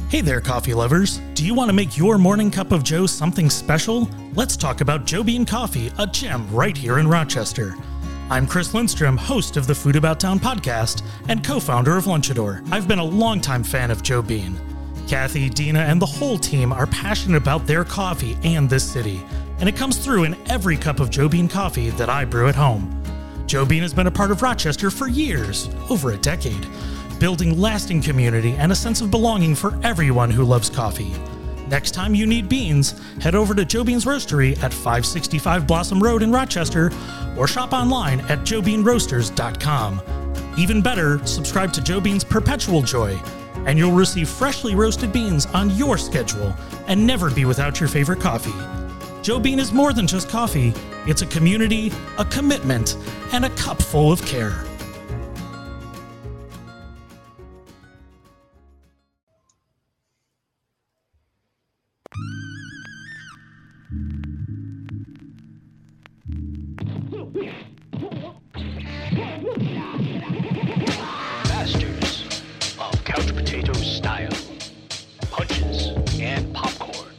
Hey there, coffee lovers. Do you want to make your morning cup of joe something special? Let's talk about Joe Bean Coffee, a gem right here in Rochester. I'm Chris Lindstrom, host of the Food About Town podcast and co-founder of Lunchador. I've been a longtime fan of Joe Bean. Kathy, Dina, and the whole team are passionate about their coffee and this city, and it comes through in every cup of Joe Bean coffee that I brew at home. Joe Bean has been a part of Rochester for years, over a decade, building lasting community and a sense of belonging for everyone who loves coffee. Next time you need beans, head over to Joe Bean's Roastery at 565 Blossom Road in Rochester or shop online at joebeanroasters.com. Even better, subscribe to Joe Bean's Perpetual Joy, and you'll receive freshly roasted beans on your schedule and never be without your favorite coffee. Joe Bean is more than just coffee. It's a community, a commitment, and a cup full of care. Masters of couch potato style, punches and popcorn.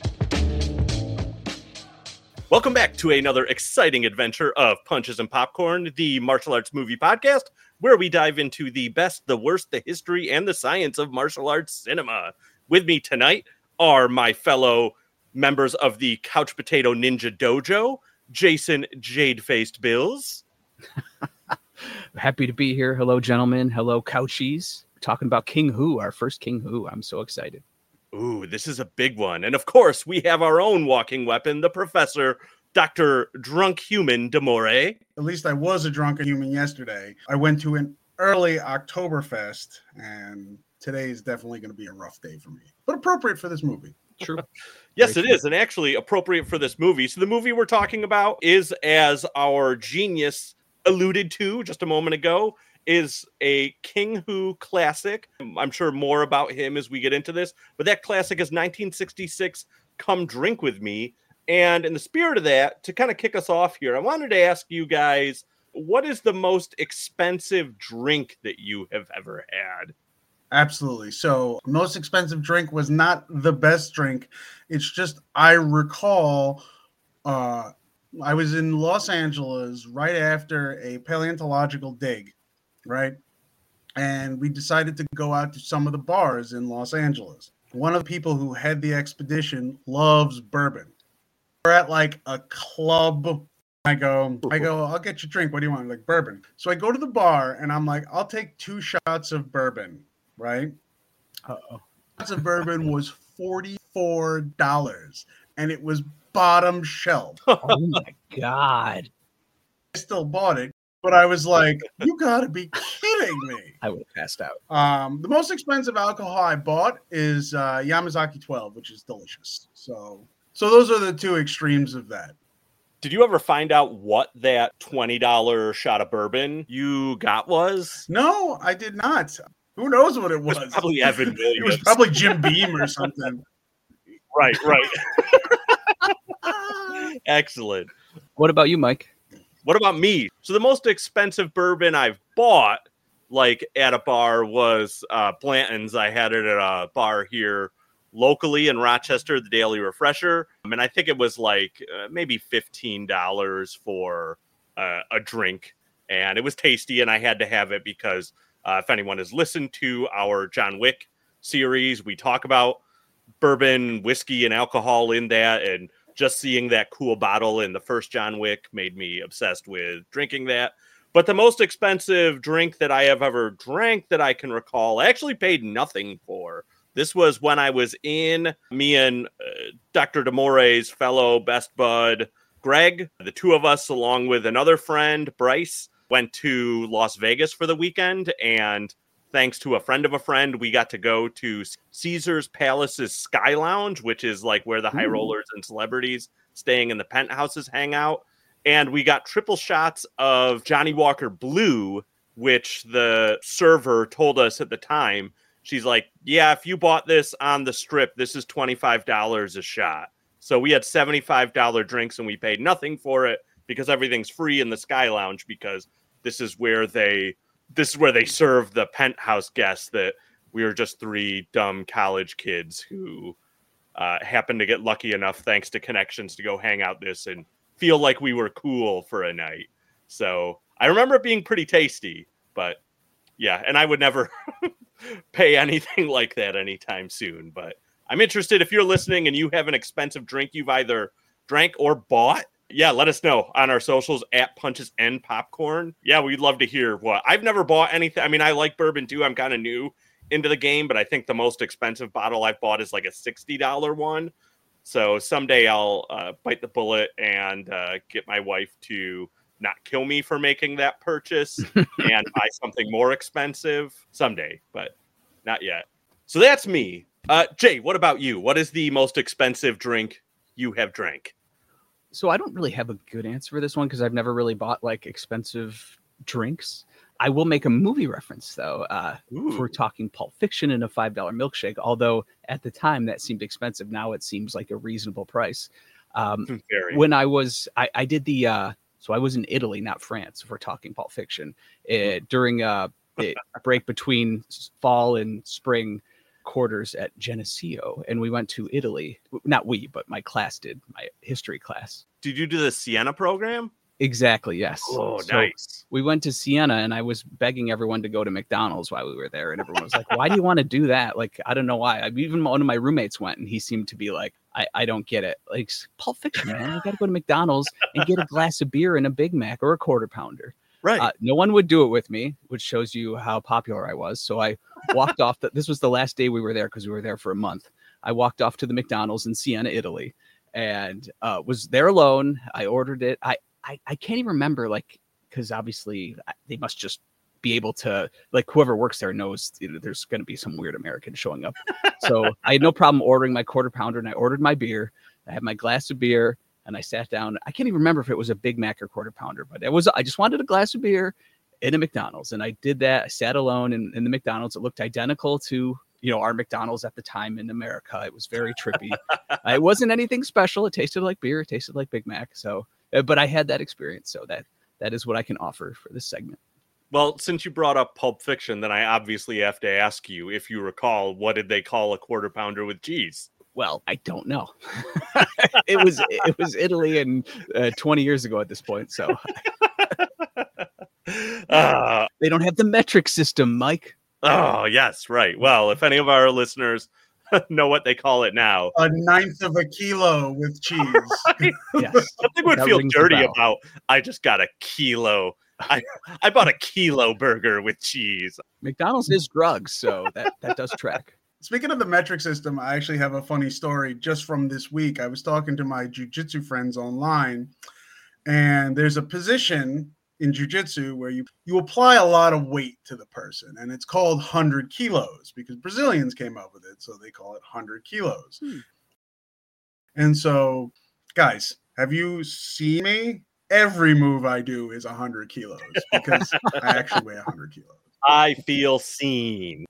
Welcome back to another exciting adventure of Punches and Popcorn, the martial arts movie podcast, where we dive into the best, the worst, the history, and the science of martial arts cinema. With me tonight are my fellow members of the Couch Potato Ninja Dojo, Jason Jade-Faced Bills. Happy to be here. Hello, gentlemen. Hello, couchies. We're talking about King Hu, our first King Hu. I'm so excited. Ooh, this is a big one. And of course, we have our own walking weapon, the professor, Dr. Drunk Human Demore. At least I was a drunken human yesterday. I went to an early Oktoberfest, and today is definitely going to be a rough day for me, but appropriate for this movie. True. Yes, it is, and actually appropriate for this movie. So the movie we're talking about is, as our genius alluded to just a moment ago, is a King Hu classic. I'm sure more about him as we get into this, but that classic is 1966, Come Drink With Me. And in the spirit of that, to kind of kick us off here, I wanted to ask you guys, what is the most expensive drink that you have ever had? Absolutely. So most expensive drink was not the best drink. It's just, I recall I was in Los Angeles right after a paleontological dig, right? And we decided to go out to some of the bars in Los Angeles. One of the people who had the expedition loves bourbon. We're at like a club. I go, I'll get you a drink. What do you want? Like bourbon. So I go to the bar and I'm like, I'll take 2 shots of bourbon, right? Uh-oh. Shots of bourbon was $44 and it was bottom shelf. Oh my God. I still bought it, but I was like, you gotta be kidding me. I would have passed out. The most expensive alcohol I bought is Yamazaki 12, which is delicious. So those are the 2 extremes of that. Did you ever find out what that $20 shot of bourbon you got was? No, I did not. Who knows what it was? It was probably Evan Williams. It was probably Jim Beam or something. Right. Excellent. What about you, Mike? What about me? So the most expensive bourbon I've bought, like at a bar, was Blanton's. I had it at a bar here locally in Rochester, the Daily Refresher. And I think it was like maybe $15 for a drink. And it was tasty, and I had to have it because if anyone has listened to our John Wick series, we talk about bourbon, whiskey, and alcohol in that. And just seeing that cool bottle in the first John Wick made me obsessed with drinking that. But the most expensive drink that I have ever drank that I can recall, I actually paid nothing for. This was when I was in, me and Dr. Demore's fellow best bud, Greg. The 2 of us, along with another friend, Bryce, went to Las Vegas for the weekend. And thanks to a friend of a friend, we got to go to Caesar's Palace's Sky Lounge, which is like where the high rollers and celebrities staying in the penthouses hang out. And we got triple shots of Johnny Walker Blue, which the server told us at the time. She's like, yeah, if you bought this on the strip, this is $25 a shot. So we had $75 drinks and we paid nothing for it because everything's free in the Sky Lounge, because this is where they serve the penthouse guests that We were just three dumb college kids who happened to get lucky enough, thanks to connections, to go hang out this and feel like we were cool for a night. So I remember it being pretty tasty, but yeah, and I would never pay anything like that anytime soon. But I'm interested, if you're listening and you have an expensive drink you've either drank or bought, yeah, let us know on our socials at Punches and Popcorn. Yeah, we'd love to hear what. I've never bought anything. I mean, I like bourbon too. I'm kind of new into the game, but I think the most expensive bottle I've bought is like a $60 one. So someday I'll bite the bullet and get my wife to not kill me for making that purchase and buy something more expensive someday, but not yet. So that's me. Jay, what about you? What is the most expensive drink you have drank? So I don't really have a good answer for this one because I've never really bought like expensive drinks. I will make a movie reference though. If we're talking Pulp Fiction and a $5 milkshake, although at the time that seemed expensive. Now it seems like a reasonable price. When I did the, so I was in Italy, not France, if we're talking Pulp Fiction, during the break between fall and spring quarters at Geneseo. And we went to Italy. Not we, but my class did, my history class. Did you do the Siena program? Exactly, yes. Oh, so nice. We went to Siena and I was begging everyone to go to McDonald's while we were there. And everyone was like, why do you want to do that? Like, I don't know why. Even one of my roommates went and he seemed to be like, I don't get it. Like, Pulp Fiction, man. You got to go to McDonald's and get a glass of beer and a Big Mac or a quarter pounder. Right. No one would do it with me, which shows you how popular I was. So I walked off. This was the last day we were there because we were there for a month. I walked off to the McDonald's in Siena, Italy, and was there alone. I ordered it. I can't even remember, like, because obviously they must just be able to, like, whoever works there knows there's going to be some weird American showing up. So I had no problem ordering my quarter pounder and I ordered my beer. I had my glass of beer and I sat down. I can't even remember if it was a Big Mac or quarter pounder, but I just wanted a glass of beer in a McDonald's. And I did that. I sat alone in the McDonald's. It looked identical to, our McDonald's at the time in America. It was very trippy. It wasn't anything special. It tasted like beer. It tasted like Big Mac. So, but I had that experience. So that is what I can offer for this segment. Well, since you brought up Pulp Fiction, then I obviously have to ask you, if you recall, what did they call a quarter pounder with cheese? Well, I don't know. It was Italy and 20 years ago at this point. So they don't have the metric system, Mike. Oh, yes, right. Well, if any of our listeners know what they call it now. 1/9 of a kilo with cheese. Right? Yes. Something would feel dirty about, I just got a kilo. I bought a kilo burger with cheese. McDonald's is drugs, so that does track. Speaking of the metric system, I actually have a funny story just from this week. I was talking to my jiu-jitsu friends online, and there's a position in jiu-jitsu where you apply a lot of weight to the person, and it's called 100 kilos because Brazilians came up with it, so they call it 100 kilos. And so, guys, have you seen me? Every move I do is 100 kilos because I actually weigh 100 kilos. I feel seen.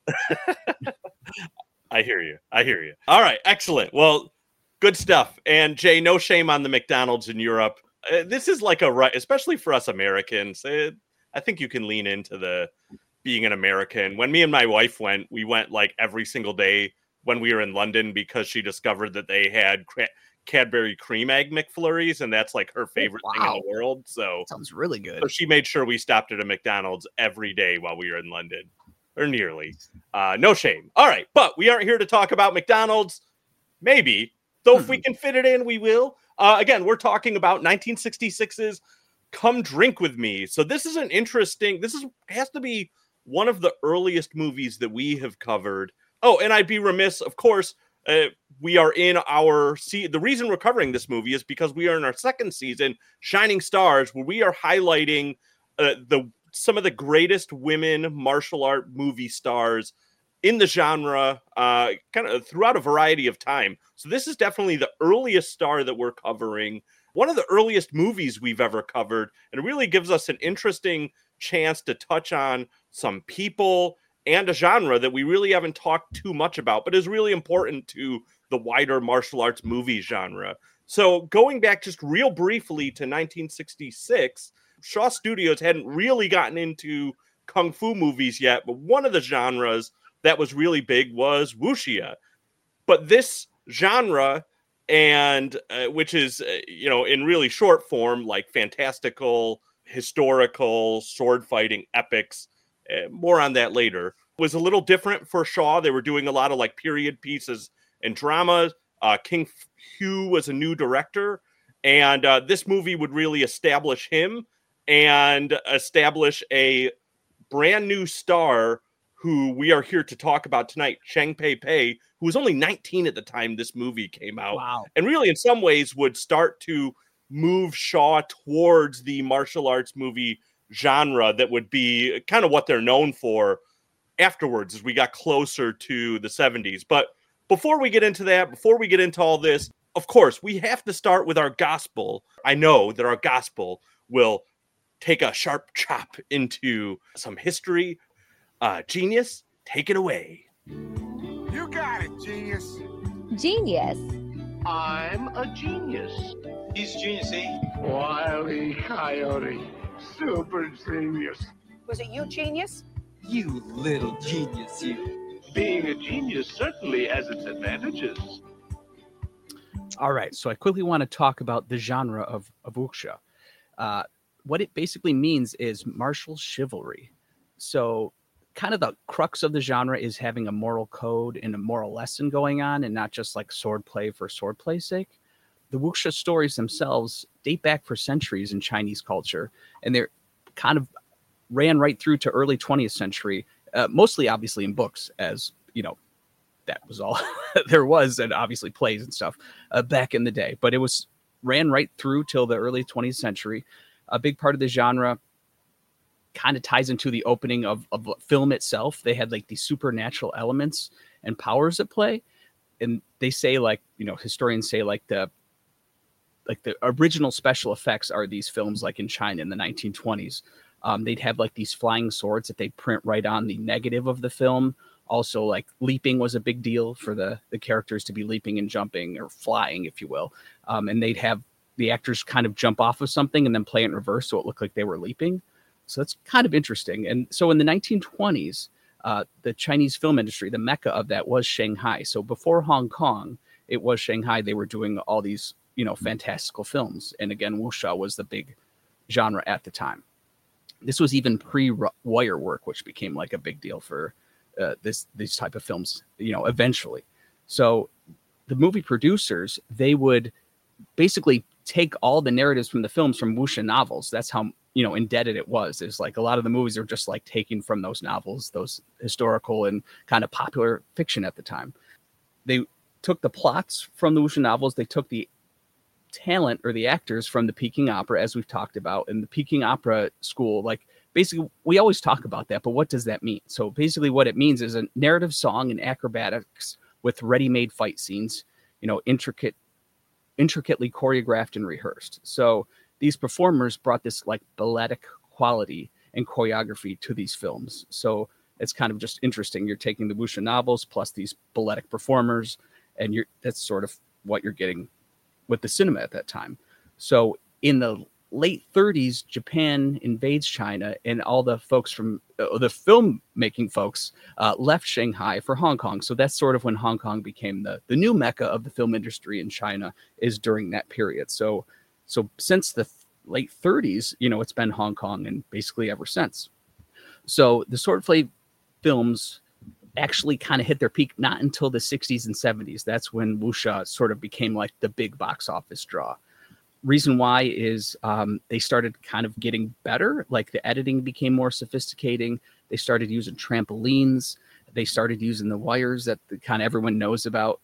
I hear you. All right. Excellent. Well, good stuff. And Jay, no shame on the McDonald's in Europe. This is like especially for us Americans. I think you can lean into the being an American. When me and my wife went, we went like every single day when we were in London because she discovered that they had Cadbury Cream Egg McFlurries, and that's like her favorite thing in the world. So sounds really good. So she made sure we stopped at a McDonald's every day while we were in London, or nearly. No shame. All right, but we aren't here to talk about McDonald's. Maybe, though, if we can fit it in, we will. Again, we're talking about 1966's Come Drink With Me. So this is an interesting. Has to be one of the earliest movies that we have covered. Oh, and I'd be remiss, of course. We are in the reason we're covering this movie is because we are in our second season, Shining Stars, where we are highlighting some of the greatest women martial art movie stars in the genre, kind of throughout a variety of time. So this is definitely the earliest star that we're covering, one of the earliest movies we've ever covered, and it really gives us an interesting chance to touch on some people and a genre that we really haven't talked too much about, but is really important to the wider martial arts movie genre. So going back just real briefly to 1966, Shaw Studios hadn't really gotten into kung fu movies yet, but one of the genres that was really big was wuxia. But this genre, and which is, in really short form, like fantastical, historical, sword fighting epics, more on that later, was a little different for Shaw. They were doing a lot of like period pieces and dramas. King Hu was a new director, and this movie would really establish him and establish a brand new star who we are here to talk about tonight, Cheng Pei Pei, who was only 19 at the time this movie came out. Wow. And really, in some ways, would start to move Shaw towards the martial arts movie genre that would be kind of what they're known for afterwards as we got closer to the 70s. But before we get into that, before we get into all this, of course, we have to start with our gospel. I know that our gospel will take a sharp chop into some history. Genius, take it away. You got it, Genius. Genius. I'm a genius. He's genius, eh? Wile E. Coyote. Super genius. Was it you, Genius? You little genius, you. Being a genius certainly has its advantages. All right, so I quickly want to talk about the genre of wuxia. What it basically means is martial chivalry. So kind of the crux of the genre is having a moral code and a moral lesson going on, and not just like swordplay for swordplay's sake. The wuxia stories themselves date back for centuries in Chinese culture, and they're kind of ran right through to early 20th century, mostly obviously in books, as that was all there was, and obviously plays and stuff back in the day. But it was ran right through till the early 20th century. A big part of the genre kind of ties into the opening of film itself. They had like these supernatural elements and powers at play. And they say historians say the original special effects are these films like in China in the 1920s. They'd have like these flying swords that they print right on the negative of the film. Also, like leaping was a big deal for the characters to be leaping and jumping or flying, if you will. And they'd have the actors kind of jump off of something and then play it in reverse so it looked like they were leaping. So that's kind of interesting. And so in the 1920s, the Chinese film industry, the mecca of that was Shanghai. So before Hong Kong, it was Shanghai. They were doing all these, fantastical films. And again, wuxia was the big genre at the time. This was even pre-wire work, which became like a big deal for these type of films, eventually. So the movie producers, they would basically take all the narratives from the films from wuxia novels. That's how, indebted it was. There's like a lot of the movies are just like taken from those novels, those historical and kind of popular fiction at the time. They took the plots from the wuxia novels. They took the talent or the actors from the Peking opera, as we've talked about. In the Peking opera school, like basically we always talk about that, but what does that mean? So basically what it means is a narrative song and acrobatics with ready-made fight scenes, intricately choreographed and rehearsed. So these performers brought this like balletic quality and choreography to these films. So it's kind of just interesting. You're taking the wuxia novels plus these balletic performers, and that's sort of what you're getting with the cinema at that time. So in the late 30s, Japan invades China, and all the folks from the filmmaking folks left Shanghai for Hong Kong. So that's sort of when Hong Kong became the new mecca of the film industry in China, is during that period. So since the late 30s, it's been Hong Kong, and basically ever since. So the swordplay films actually kind of hit their peak not until the 60s and 70s. That's when wuxia sort of became like the big box office draw. Reason why is they started kind of getting better. Like the editing became more sophisticating. They started using trampolines. They started using the wires that kind of everyone knows about.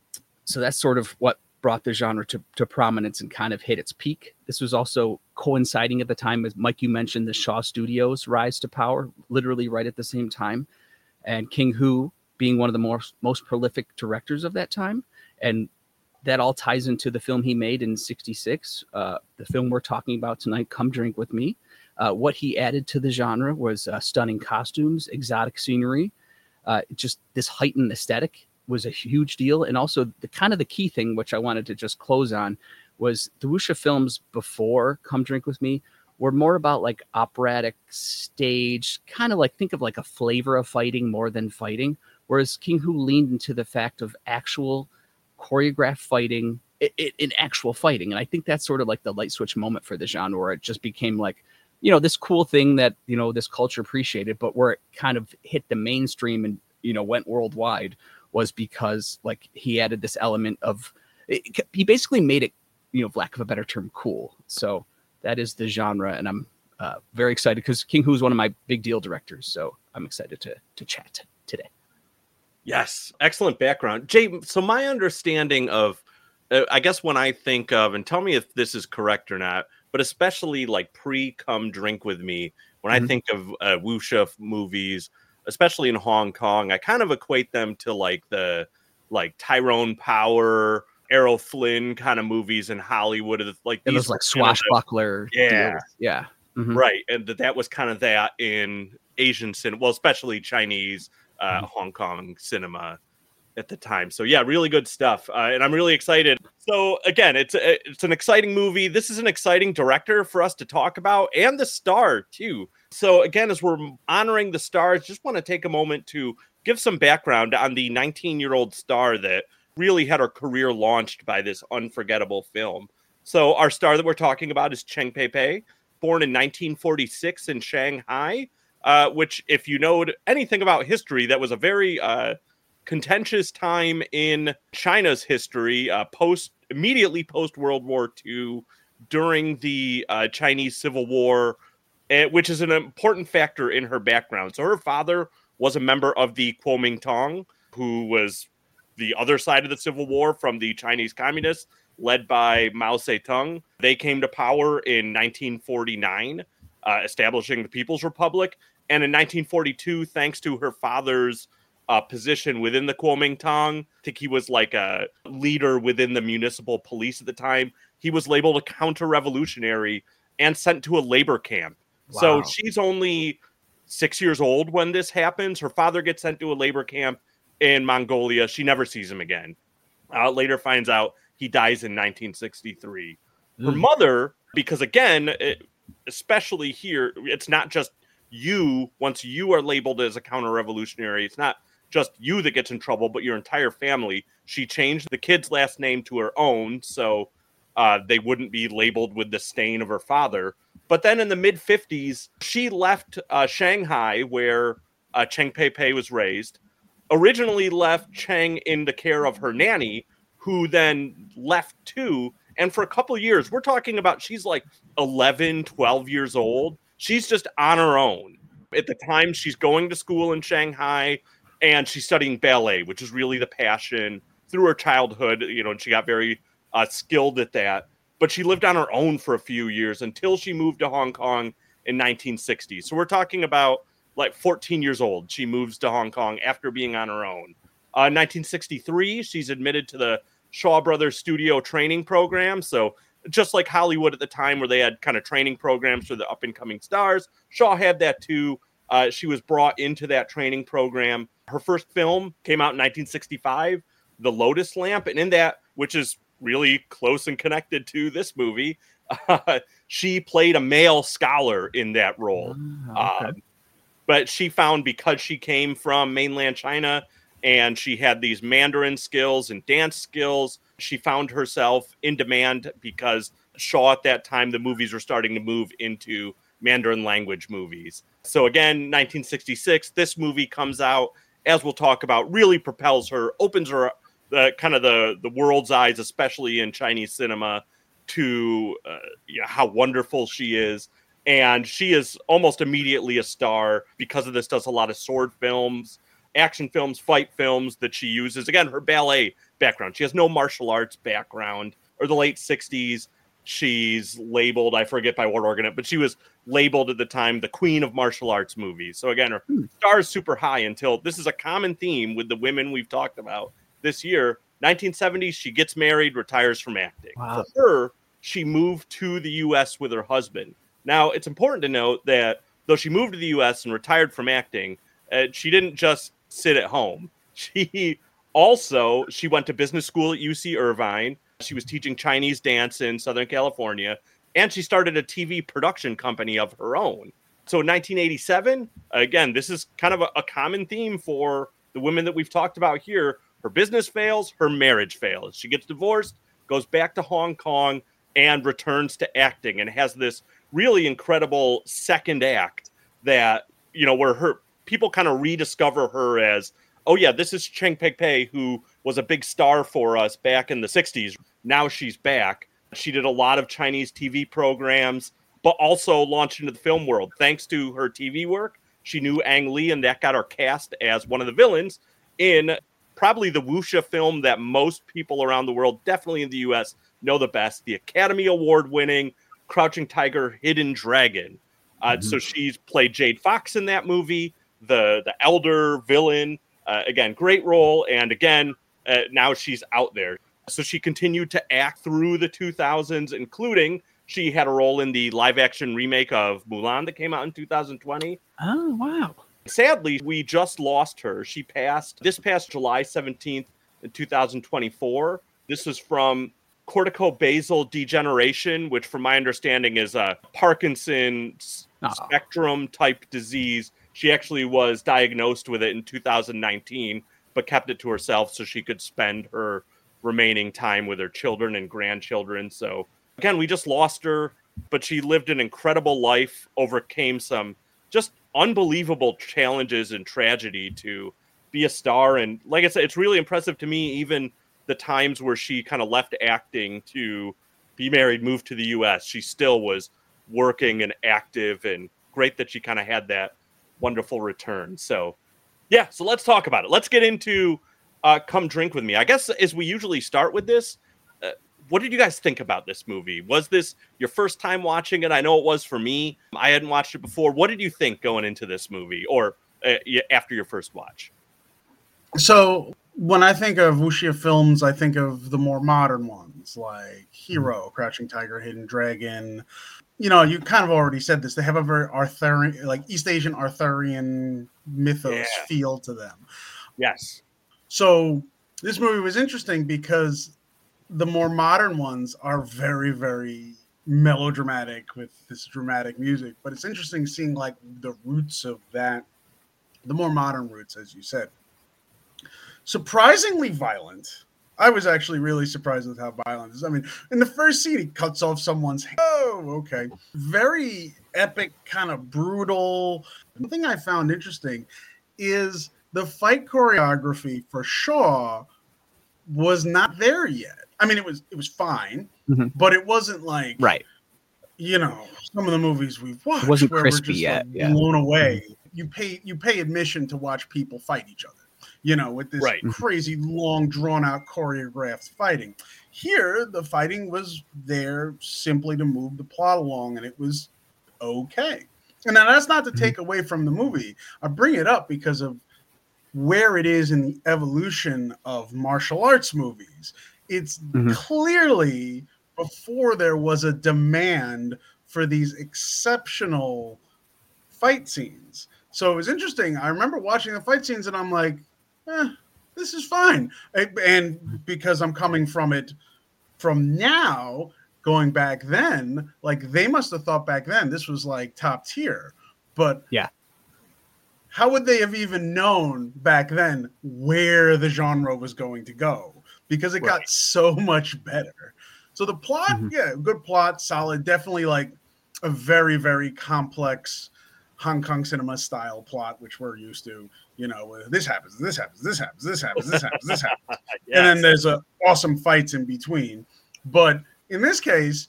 So that's sort of what brought the genre to prominence and kind of hit its peak. This was also coinciding at the time, as Mike, you mentioned, the Shaw Studios' rise to power, literally right at the same time. And King Hu being one of the most prolific directors of that time. And that all ties into the film he made in 1966, the film we're talking about tonight, Come Drink With Me. What he added to the genre was stunning costumes, exotic scenery, just this heightened aesthetic was a huge deal. And also the key thing, which I wanted to just close on, was the wuxia films before Come Drink With Me were more about like operatic stage, kind of like think of like a flavor of fighting more than fighting, whereas King Hu leaned into the fact of actual choreographed fighting in actual fighting. And I think that's sort of like the light switch moment for the genre, where it just became like, this cool thing that, this culture appreciated, but where it kind of hit the mainstream and, went worldwide was because like he added this element of, he basically made it, for lack of a better term, cool. So that is the genre. And I'm very excited because King Hu is one of my big deal directors. So I'm excited to chat today. Yes. Excellent background. Jay, so my understanding of, I guess when I think of, and tell me if this is correct or not, but especially like pre-Come Drink With Me, when I think of wuxia movies, especially in Hong Kong, I kind of equate them to like the Tyrone Power, Errol Flynn kind of movies in Hollywood. Like it was like swashbuckler. Yeah. Yeah. Mm-hmm. Right. And that was kind of that in Asian cinema, well, especially Chinese, Hong Kong cinema at the time. So yeah, really good stuff. And I'm really excited. So again, it's an exciting movie. This is an exciting director for us to talk about, and the star too. So again, as we're honoring the stars, just want to take a moment to give some background on the 19-year-old star that really had her career launched by this unforgettable film. So our star that we're talking about is Cheng Pei-Pei, born in 1946 in Shanghai, which, if you know anything about history, that was a very contentious time in China's history, immediately post World War II, during the Chinese Civil War, which is an important factor in her background. So her father was a member of the Kuomintang, who was the other side of the Civil War from the Chinese Communists, led by Mao Zedong. They came to power in 1949, establishing the People's Republic. And in 1942, thanks to her father's position within the Kuomintang, I think he was like a leader within the municipal police at the time, he was labeled a counter-revolutionary and sent to a labor camp. Wow. So she's only 6 years old when this happens. Her father gets sent to a labor camp in Mongolia. She never sees him again. Later finds out he dies in 1963. Her mother, because again, especially here, it's not just you, once you are labeled as a counter-revolutionary, it's not just you that gets in trouble, but your entire family. She changed the kid's last name to her own, so they wouldn't be labeled with the stain of her father. But then in the mid-50s, she left Shanghai, where Cheng Pei-Pei was raised, originally left Cheng in the care of her nanny, who then left too. And for a couple of years, we're talking about she's like 11, 12 years old. She's just on her own. At the time, she's going to school in Shanghai, and she's studying ballet, which is really the passion through her childhood, and she got very skilled at that. But she lived on her own for a few years until she moved to Hong Kong in 1960. So we're talking about like 14 years old. She moves to Hong Kong after being on her own. 1963, she's admitted to the Shaw Brothers Studio Training Program. So just like Hollywood at the time, where they had kind of training programs for the up-and-coming stars, Shaw had that too. She was brought into that training program. Her first film came out in 1965, The Lotus Lamp. And in that, which is really close and connected to this movie, she played a male scholar in that role. Okay. But she found, because she came from mainland China and she had these Mandarin skills and dance skills, she found herself in demand because Shaw at that time, the movies were starting to move into Mandarin language movies. So again, 1966, this movie comes out, as we'll talk about, really propels her, opens her kind of the world's eyes, especially in Chinese cinema, to how wonderful she is. And she is almost immediately a star because of this, does a lot of sword films, action films, fight films that she uses. Again, her ballet background. She has no martial arts background. Or the late 60s, she's labeled, I forget by what organ, but she was labeled at the time the queen of martial arts movies. So again, her star is super high until, this is a common theme with the women we've talked about this year. 1970s, she gets married, retires from acting. Wow. For her, she moved to the U.S. with her husband. Now, it's important to note that though she moved to the U.S. and retired from acting, she didn't just sit at home. She went to business school at UC Irvine. She was teaching Chinese dance in Southern California, and she started a TV production company of her own. So in 1987, again, this is kind of a common theme for the women that we've talked about here, her business fails, her marriage fails. She gets divorced, goes back to Hong Kong, and returns to acting, and has this really incredible second act that, where her people kind of rediscover her as, oh yeah, this is Cheng Pei, who was a big star for us back in the 60s. Now she's back. She did a lot of Chinese TV programs, but also launched into the film world. Thanks to her TV work, she knew Ang Lee, and that got her cast as one of the villains in probably the wuxia film that most people around the world, definitely in the US, know the best, the Academy Award-winning Crouching Tiger, Hidden Dragon. So she's played Jade Fox in that movie, the elder villain. Again, great role. And again, now she's out there. So she continued to act through the 2000s, including she had a role in the live-action remake of Mulan that came out in 2020. Oh, wow. Sadly, we just lost her. She passed this past July 17th in 2024. This was from corticobasal degeneration, which from my understanding is a Parkinson's spectrum type disease. She actually was diagnosed with it in 2019, but kept it to herself so she could spend her remaining time with her children and grandchildren. So again, we just lost her, but she lived an incredible life, overcame some just unbelievable challenges and tragedy to be a star. And like I said, it's really impressive to me, even the times where she kind of left acting to be married, moved to the US, she still was working and active, and great that she kind of had that wonderful return. So yeah, so let's talk about it. Let's get into Come Drink With Me. I guess as we usually start with this, what did you guys think about this movie? Was this your first time watching it? I know it was for me. I hadn't watched it before. What did you think going into this movie, or after your first watch? So when I think of wuxia films, I think of the more modern ones like Hero, Crouching Tiger, Hidden Dragon. You kind of already said this. They have a very Arthurian, like East Asian Arthurian mythos feel to them. Yes. So this movie was interesting because the more modern ones are very, very melodramatic with this dramatic music. But it's interesting seeing like the roots of that, the more modern roots, as you said. Surprisingly violent. I was actually really surprised with how violent it is. I mean, in the first scene, he cuts off someone's head. Oh, okay. Very epic, kind of brutal. The thing I found interesting is the fight choreography for Shaw was not there yet. I mean, it was fine, but it wasn't like, right. Some of the movies we've watched. It wasn't where crispy we're just, yet. Like, blown away. You pay admission to watch people fight each other. With this crazy, long, drawn-out, choreographed fighting. Here, the fighting was there simply to move the plot along, and it was okay. And now that's not to take away from the movie. I bring it up because of where it is in the evolution of martial arts movies. It's clearly before there was a demand for these exceptional fight scenes. So it was interesting. I remember watching the fight scenes, and I'm like, this is fine. And because I'm coming from it from now, going back then, like they must have thought back then this was like top tier. But yeah, how would they have even known back then where the genre was going to go? Because it got so much better. So the plot, good plot, solid. Definitely like a very, very complex Hong Kong cinema style plot, which we're used to. This happens, this happens, this happens, this happens, this happens, this happens. Yes. And then there's awesome fights in between. But in this case,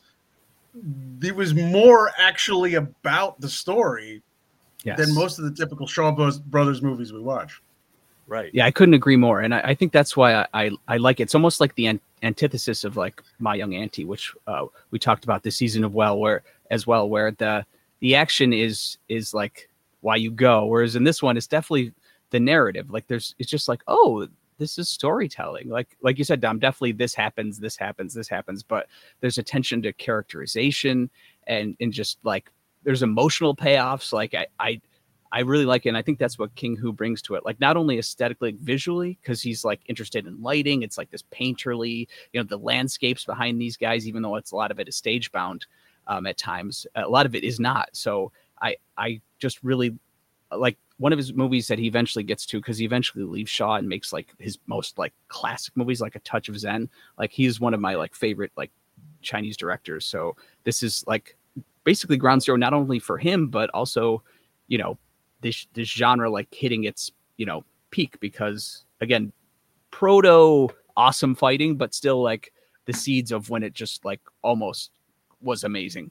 it was more actually about the story than most of the typical Shaw Brothers movies we watch. Right. Yeah, I couldn't agree more. And I think that's why I like it. It's almost like the antithesis of like My Young Auntie, which we talked about this season of where the action is like why you go. Whereas in this one, it's definitely the narrative. Like it's just like, oh, this is storytelling. Like you said, Dom, definitely this happens. But there's attention to characterization and just like there's emotional payoffs. Like I really like it. And I think that's what King Hu brings to it. Like not only aesthetically, like visually, because he's like interested in lighting. It's like this painterly, the landscapes behind these guys, even though a lot of it is stage bound at times, a lot of it is not. So I just really like one of his movies that he eventually gets to, because he eventually leaves Shaw and makes like his most like classic movies, like A Touch of Zen. Like he's one of my like favorite like Chinese directors. So this is like basically ground zero, not only for him, but also, you know, this genre like hitting its, you know, peak, because again, proto awesome fighting, but still like the seeds of when it just like almost was amazing.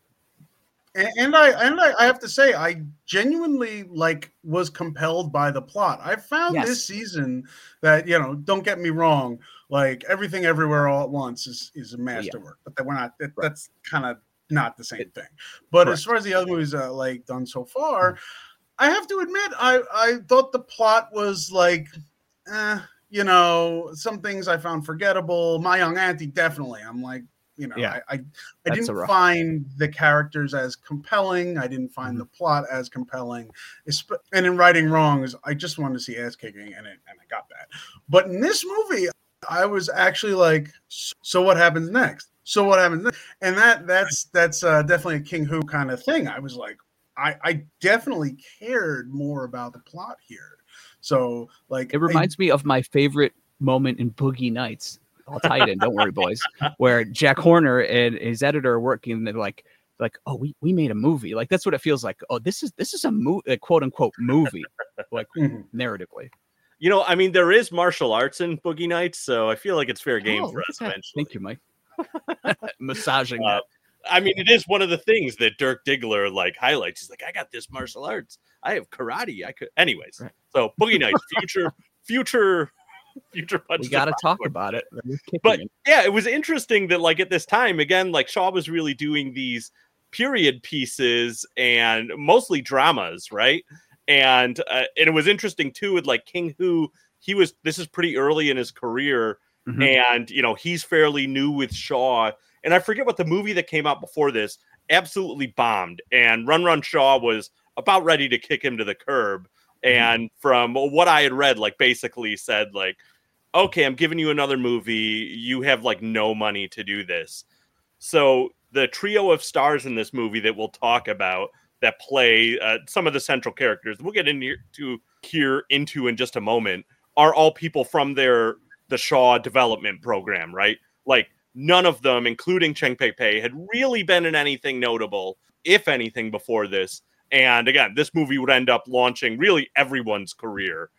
And I have to say, I genuinely like was compelled by the plot. I found this season that, you know, don't get me wrong, like Everything Everywhere All at Once is a masterwork, but we're not. That's kind of not the same thing. But as far as the other movies like done so far, I have to admit, I thought the plot was like, you know, some things I found forgettable. My Young Auntie, definitely. I'm like, you know, I didn't find the characters as compelling. I didn't find the plot as compelling. And in Righting Wrongs, I just wanted to see ass kicking, and I got that. But in this movie, I was actually like, so what happens next? So what happens next? And that's definitely a King Hu kind of thing. I was like, I definitely cared more about the plot here. So like, it reminds me of my favorite moment in Boogie Nights. I'll tie it in. Don't worry, boys. Where Jack Horner and his editor are working, and they're like, oh, we made a movie. Like that's what it feels like. Oh, this is a movie, quote unquote movie, like narratively. You know, I mean, there is martial arts in Boogie Nights, so I feel like it's fair game for us eventually. Thank you, Mike. Massaging that. I mean, it is one of the things that Dirk Diggler like highlights. He's like, I got this martial arts. I have karate. I could, anyways. Right. So Boogie Nights, future. We got to talk about it. But yeah, it was interesting that like at this time, again, like Shaw was really doing these period pieces and mostly dramas, right? And it was interesting too with like King Hu. This is pretty early in his career, and you know he's fairly new with Shaw. And I forget what the movie that came out before this absolutely bombed, and Run Run Shaw was about ready to kick him to the curb. And from what I had read, like basically said like, okay, I'm giving you another movie. You have like no money to do this. So the trio of stars in this movie that we'll talk about that play some of the central characters we'll get into in just a moment are all people from the Shaw development program, right? Like none of them, including Cheng Pei, had really been in anything notable, if anything, before this. And again, this movie would end up launching really everyone's career.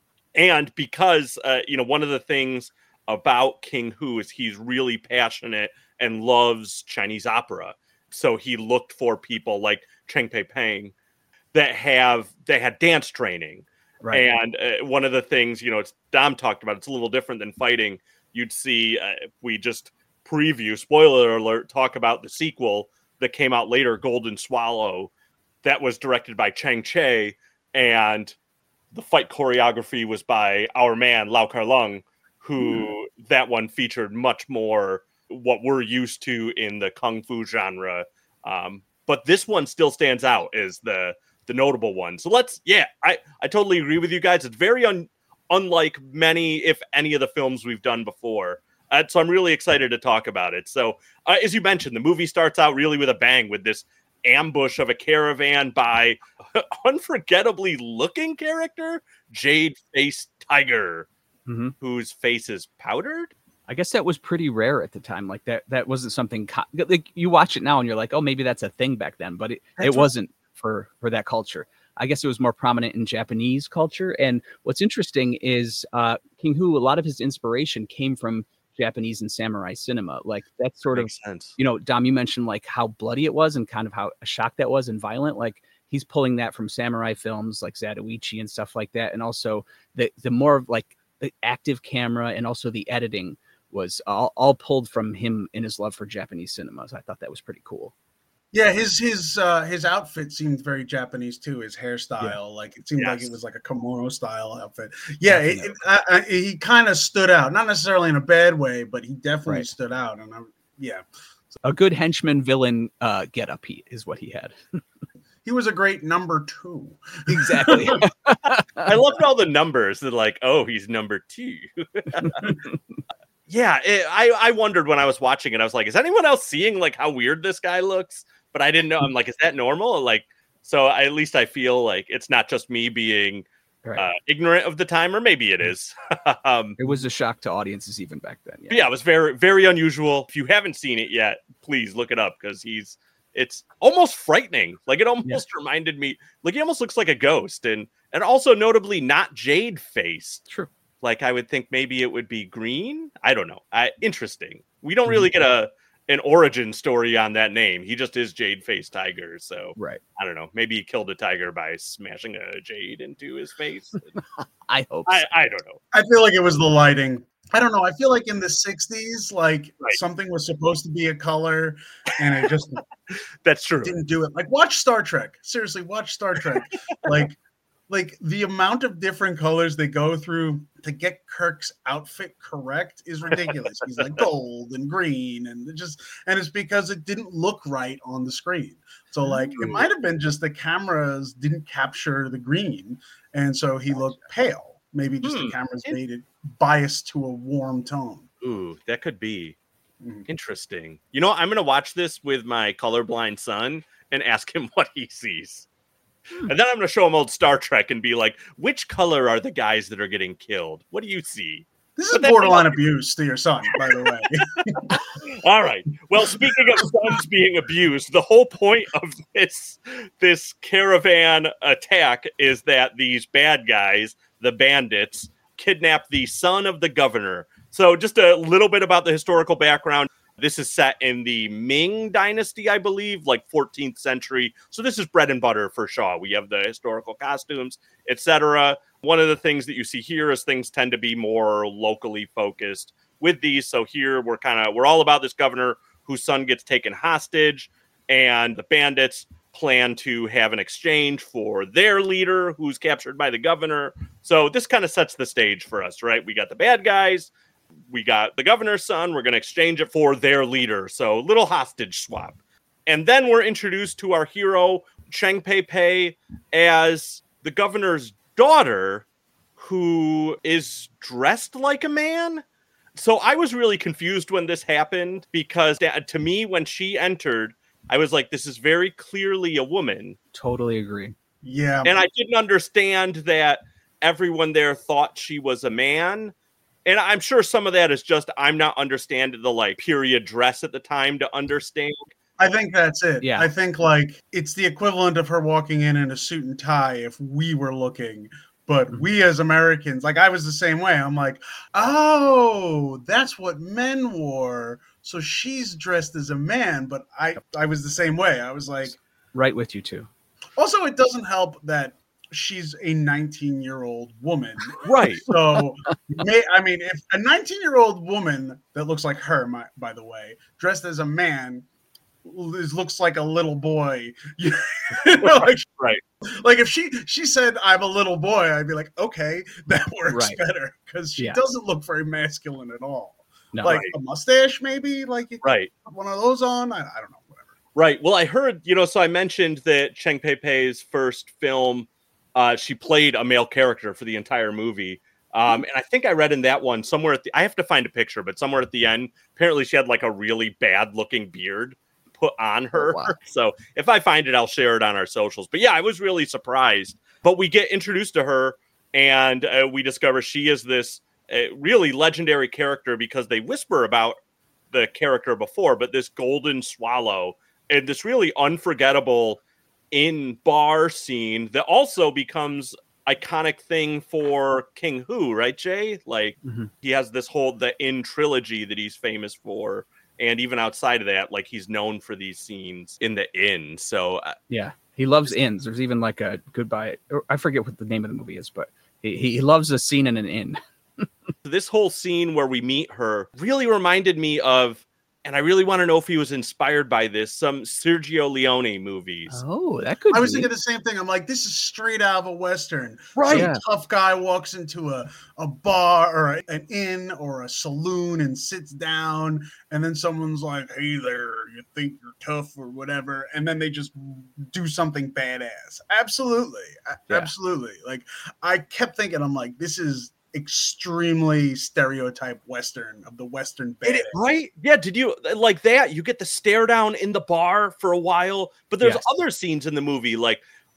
And because, you know, one of the things about King Hu is he's really passionate and loves Chinese opera. So he looked for people like Cheng Pei that had dance training. Right. And one of the things, you know, Dom talked about, it's a little different than fighting. You'd see, we just preview, spoiler alert, talk about the sequel that came out later, Golden Swallow, that was directed by Chang Che, and the fight choreography was by our man, Lau Kar-leung, who that one featured much more what we're used to in the Kung Fu genre. But this one still stands out as the notable one. So I totally agree with you guys. It's very unlike many, if any, of the films we've done before. So I'm really excited to talk about it. So as you mentioned, the movie starts out really with a bang with this ambush of a caravan by unforgettably looking character, Jade-Faced Tiger, whose face is powdered. I guess that was pretty rare at the time. Like that wasn't something like you watch it now and you're like, oh, maybe that's a thing back then, but it wasn't for that culture. I guess it was more prominent in Japanese culture. And what's interesting is King Hu, a lot of his inspiration came from Japanese and samurai cinema. Like that sort of sense. You know, Dom, you mentioned like how bloody it was and kind of how a shock that was and violent. Like he's pulling that from samurai films like Zatoichi and stuff like that. And also the more of like the active camera and also the editing was all pulled from him and his love for Japanese cinema. So I thought that was pretty cool. Yeah, his outfit seemed very Japanese too. His hairstyle, like it seemed like it was like a kimono style outfit. Yeah, he kind of stood out, not necessarily in a bad way, but he definitely stood out. And a good henchman villain getup is what he had. He was a great number 2. Exactly. I loved all the numbers. They're like, oh, he's number 2. Yeah, I wondered when I was watching it. I was like, is anyone else seeing like how weird this guy looks? But I didn't know. I'm like, is that normal? Like, So at least I feel like it's not just me being ignorant of the time, or maybe it is. It was a shock to audiences even back then. But yeah, it was very, very unusual. If you haven't seen it yet, please look it up because it's almost frightening. Like it almost reminded me, like he almost looks like a ghost, and also notably not jade faced. True. Like I would think maybe it would be green. I don't know. Interesting. We don't really get an origin story on that name. He just is Jade-faced Tiger. So I don't know. Maybe he killed a tiger by smashing a jade into his face. I hope so. I don't know. I feel like it was the lighting. I don't know. I feel like in the 60s, like something was supposed to be a color and it just that's true. Didn't do it. Like watch Star Trek. Seriously, watch Star Trek. like the amount of different colors they go through to get Kirk's outfit correct is ridiculous. He's like gold and green and it's because it didn't look right on the screen. So like it might have been just the cameras didn't capture the green and so he looked pale. Maybe just the cameras made it biased to a warm tone. Ooh, that could be interesting. You know, I'm going to watch this with my colorblind son and ask him what he sees. And then I'm going to show him old Star Trek and be like, which color are the guys that are getting killed? What do you see? This is borderline abuse to your son, by the way. All right. Well, speaking of sons being abused, the whole point of this caravan attack is that these bad guys, the bandits, kidnap the son of the governor. So just a little bit about the historical background. This is set in the Ming Dynasty, I believe, like 14th century. So this is bread and butter for Shaw. We have the historical costumes, etc. One of the things that you see here is things tend to be more locally focused with these. So here we're all about this governor whose son gets taken hostage, and the bandits plan to have an exchange for their leader who's captured by the governor. So this kind of sets the stage for us, right? We got the bad guys. We got the governor's son. We're going to exchange it for their leader. So little hostage swap. And then we're introduced to our hero, Cheng Pei Pei, as the governor's daughter, who is dressed like a man. So I was really confused when this happened because to me, when she entered, I was like, this is very clearly a woman. Totally agree. Yeah. And I didn't understand that everyone there thought she was a man. And I'm sure some of that is just I'm not understanding the like period dress at the time to understand. I think that's it. Yeah. I think like it's the equivalent of her walking in a suit and tie if we were looking. But we as Americans, like I was the same way. I'm like, oh, that's what men wore. So she's dressed as a man. But I was the same way. I was like, right with you too. Also, it doesn't help that she's a 19-year-old woman. Right. So, if a 19-year-old woman that looks like her, by the way, dressed as a man, looks like a little boy. You know, like, right. Like if she said, I'm a little boy, I'd be like, okay, that works better. Because she doesn't look very masculine at all. No, like a mustache, maybe? Like you could put one of those on? I don't know. Whatever. Right. Well, I heard, so I mentioned that Cheng Pei Pei's first film, she played a male character for the entire movie. And I think I read in that one somewhere I have to find a picture, but somewhere at the end, apparently she had like a really bad looking beard put on her. Oh, wow. So if I find it, I'll share it on our socials. But yeah, I was really surprised. But we get introduced to her and we discover she is this really legendary character because they whisper about the character before, but this golden swallow and this really unforgettable in bar scene that also becomes iconic thing for King Hu, right, Jay? Like he has this the Inn trilogy that he's famous for. And even outside of that, like he's known for these scenes in the inn. So yeah, he loves inns. There's even like a goodbye. I forget what the name of the movie is, but he loves a scene in an inn. This whole scene where we meet her really reminded me of, and I really want to know if he was inspired by this, some Sergio Leone movies. Oh, that could be. I was thinking the same thing. I'm like, this is straight out of a Western. Right. Some tough guy walks into a bar or an inn or a saloon and sits down. And then someone's like, hey there, you think you're tough or whatever. And then they just do something badass. Absolutely. Yeah. Absolutely. Like, I kept thinking, I'm like, this is extremely stereotype Western of the Western badass. Right? Yeah. Did you like that? You get the stare down in the bar for a while, but there's other scenes in the movie, like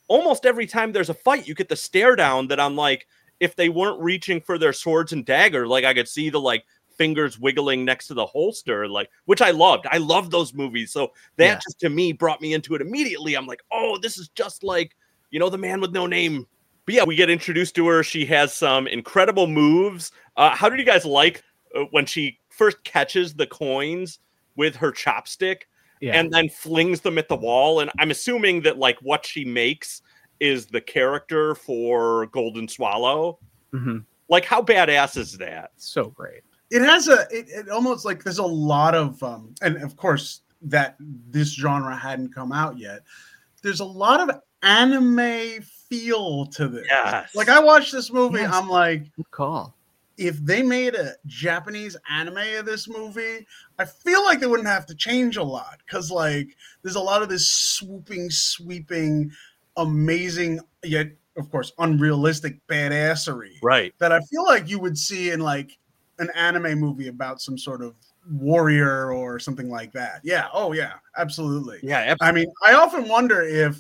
almost every time there's a fight, you get the stare down that I'm like, if they weren't reaching for their swords and dagger, like I could see the like fingers wiggling next to the holster, like, which I loved. I loved those movies. So that just to me brought me into it immediately. I'm like, oh, this is just like, you know, The Man with No Name. But yeah, we get introduced to her. She has some incredible moves. How did you guys like when she first catches the coins with her chopstick and then flings them at the wall? And I'm assuming that like what she makes is the character for Golden Swallow. Mm-hmm. Like, how badass is that? So great. It has it almost like there's a lot of and of course that this genre hadn't come out yet. There's a lot of anime feel to this. Yes. Like I watched this movie, Yes. I'm like, Good call. if they made a Japanese anime of this movie, I feel like they wouldn't have to change a lot because like there's a lot of this sweeping, amazing yet of course unrealistic badassery Right. that I feel like you would see in like an anime movie about some sort of warrior or something like that. Yeah. Oh yeah, absolutely. Yeah. I mean, I often wonder if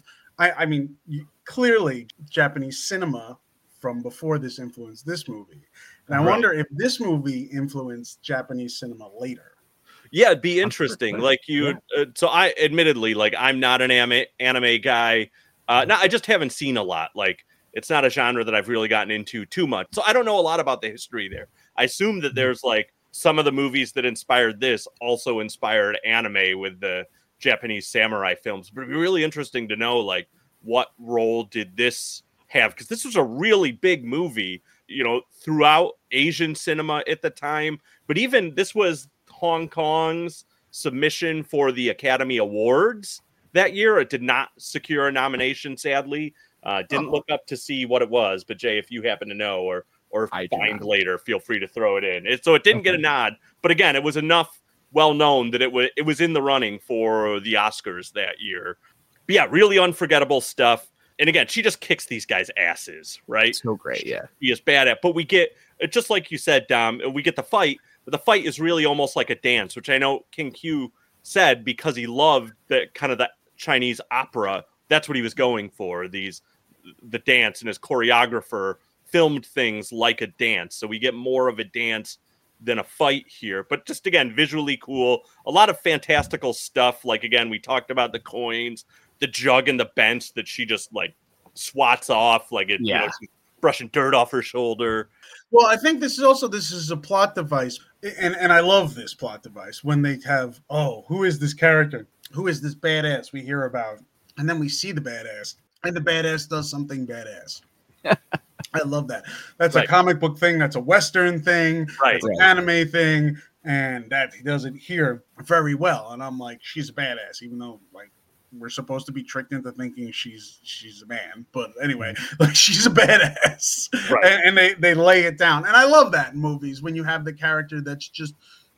clearly Japanese cinema from before this influenced this movie. And I wonder if this movie influenced Japanese cinema later. Yeah, it'd be interesting. Like you, so I admittedly, like I'm not an anime guy. No, I just haven't seen a lot. Like it's not a genre that I've really gotten into too much. So I don't know a lot about the history there. I assume that there's like some of the movies that inspired this also inspired anime with the Japanese samurai films. But it'd be really interesting to know like what role did this have? Because this was a really big movie, you know, throughout Asian cinema at the time. But even this was Hong Kong's submission for the Academy Awards that year. It did not secure a nomination, sadly. Didn't look up to see what it was. But Jay, if you happen to know or find later, feel free to throw it in. So it didn't get a nod. But again, it was enough well known that it was in the running for the Oscars that year. But yeah, really unforgettable stuff. And again, she just kicks these guys' asses, right? So great, yeah. She is bad at. But we get, just like you said, Dom, we get the fight. But the fight is really almost like a dance, which I know King Q said because he loved the kind of the Chinese opera. That's what he was going for, the dance. And his choreographer filmed things like a dance. So we get more of a dance than a fight here. But just, again, visually cool. A lot of fantastical stuff. Like, again, we talked about the coins, the jug and the bench that she just, like, swats off. Like, it, you know, she's brushing dirt off her shoulder. Well, I think this is a plot device. And I love this plot device when they have, who is this character? Who is this badass we hear about? And then we see the badass. And the badass does something badass. I love that. That's a comic book thing. That's a Western thing. Right. That's an anime thing. And that he does it here very well. And I'm like, she's a badass, even though like we're supposed to be tricked into thinking she's a man. But anyway, like she's a badass. Right. And they lay it down. And I love that in movies when you have the character that's just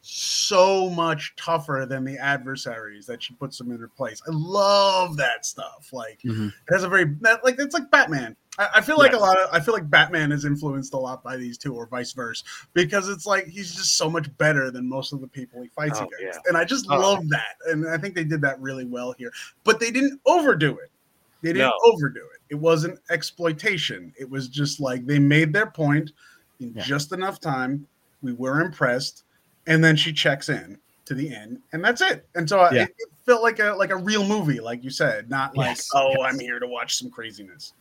so much tougher than the adversaries that she puts them in her place. I love that stuff. Like it has a very like it's like Batman. I feel like I feel like Batman is influenced a lot by these two, or vice versa, because it's like he's just so much better than most of the people he fights against, and I just love that. And I think they did that really well here, but they didn't overdo it. They didn't overdo it. It wasn't exploitation. It was just like they made their point in just enough time. We were impressed, and then she checks in to the end, and that's it. And so it felt like a real movie, like you said, not like I'm here to watch some craziness.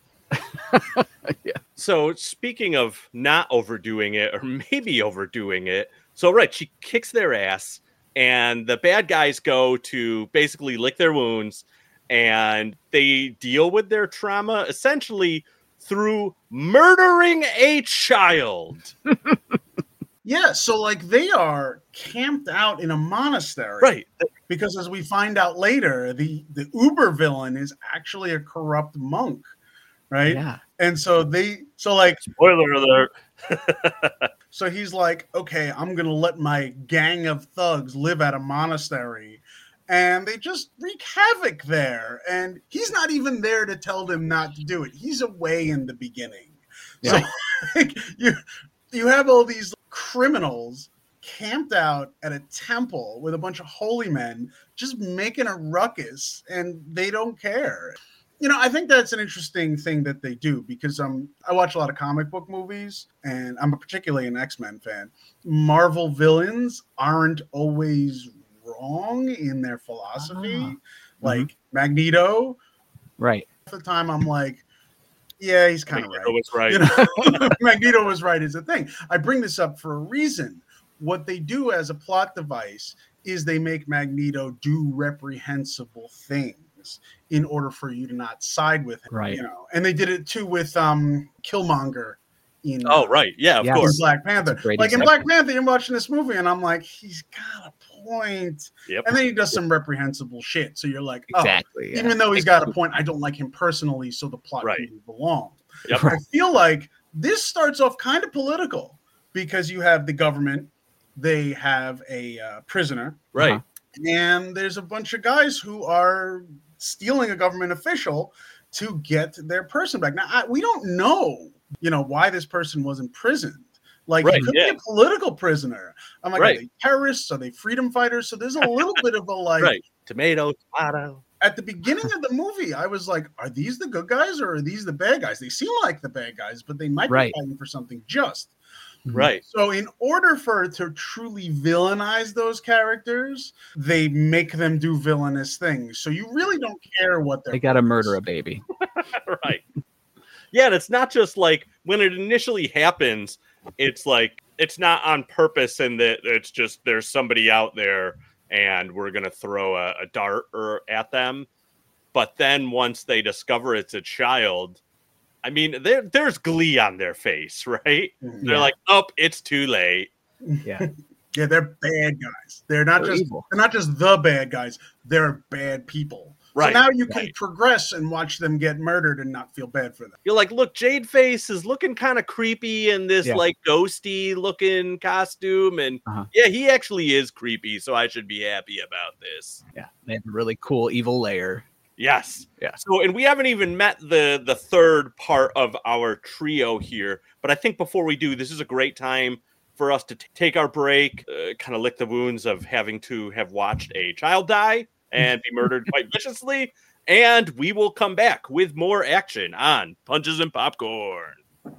So speaking of not overdoing it, or maybe overdoing it, she kicks their ass, and the bad guys go to basically lick their wounds, and they deal with their trauma essentially through murdering a child. Yeah, so like they are camped out in a monastery, right? Because as we find out later, the uber villain is actually a corrupt monk. Right. Yeah. And so spoiler alert. So he's like, okay, I'm going to let my gang of thugs live at a monastery. And they just wreak havoc there. And he's not even there to tell them not to do it. He's away in the beginning. Yeah. So like, you have all these criminals camped out at a temple with a bunch of holy men just making a ruckus, and they don't care. I think that's an interesting thing that they do because I watch a lot of comic book movies, and I'm particularly an X-Men fan. Marvel villains aren't always wrong in their philosophy. Like Magneto. Right. At the time, I'm like, yeah, he's kind of right. Was right. Magneto was right is a thing. I bring this up for a reason. What they do as a plot device is they make Magneto do reprehensible things in order for you to not side with him. Right. And they did it too with Killmonger in right. Yeah, of Yes. course. in Black Panther. great Like in example. Black Panther, you're watching this movie and I'm like, he's got a point. Yep. And then he does some reprehensible shit. So you're like, oh, Exactly. Yeah. even though he's got a point, I don't like him personally, so the plot Right. can move along. Yep. I feel like this starts off kind of political because you have the government, they have a prisoner, Right. and there's a bunch of guys who are stealing a government official to get their person back. Now, we don't know, why this person was imprisoned. Like, Right, he could yeah. be a political prisoner. I'm like, Right. are they terrorists? Are they freedom fighters? So there's a little bit of a like. Right. Tomato. At the beginning of the movie, I was like, are these the good guys or are these the bad guys? They seem like the bad guys, but they might Right. be fighting for something just. Right. So in order for it to truly villainize those characters, they make them do villainous things. So you really don't care what they're They got to murder a baby. Right. Yeah, and it's not just like when it initially happens, it's like it's not on purpose and that it's just there's somebody out there and we're gonna throw a dart at them. But then once they discover it's a child, I mean, there's glee on their face, right? They're Yeah. like, "Oh, it's too late." Yeah. Yeah, they're bad guys. They're not They're just evil. they're not just the bad guys. They're bad people. Right, So now you can right. progress and watch them get murdered and not feel bad for them. You're like, "Look, Jade Face is looking kind of creepy in this Yeah. like ghosty looking costume, and Uh-huh. yeah, he actually is creepy, so I should be happy about this." Yeah. They have a really cool evil lair. Yes. Yeah. So, and we haven't even met the third part of our trio here, but I think before we do, this is a great time for us to take our break, kind of lick the wounds of having to have watched a child die and be murdered quite viciously, and we will come back with more action on Punches and Popcorn.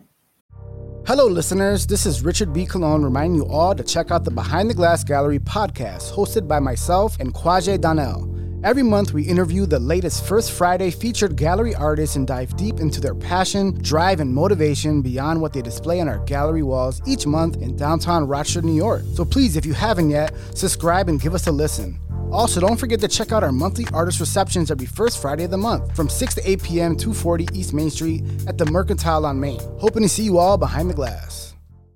Hello, listeners. This is Richard B. Colon reminding you all to check out the Behind the Glass Gallery podcast hosted by myself and Kwaje Donnell. Every month, we interview the latest First Friday featured gallery artists and dive deep into their passion, drive, and motivation beyond what they display on our gallery walls each month in downtown Rochester, New York. So please, if you haven't yet, subscribe and give us a listen. Also, don't forget to check out our monthly artist receptions every first Friday of the month from 6 to 8 p.m. 240 East Main Street at the Mercantile on Main. Hoping to see you all behind the glass.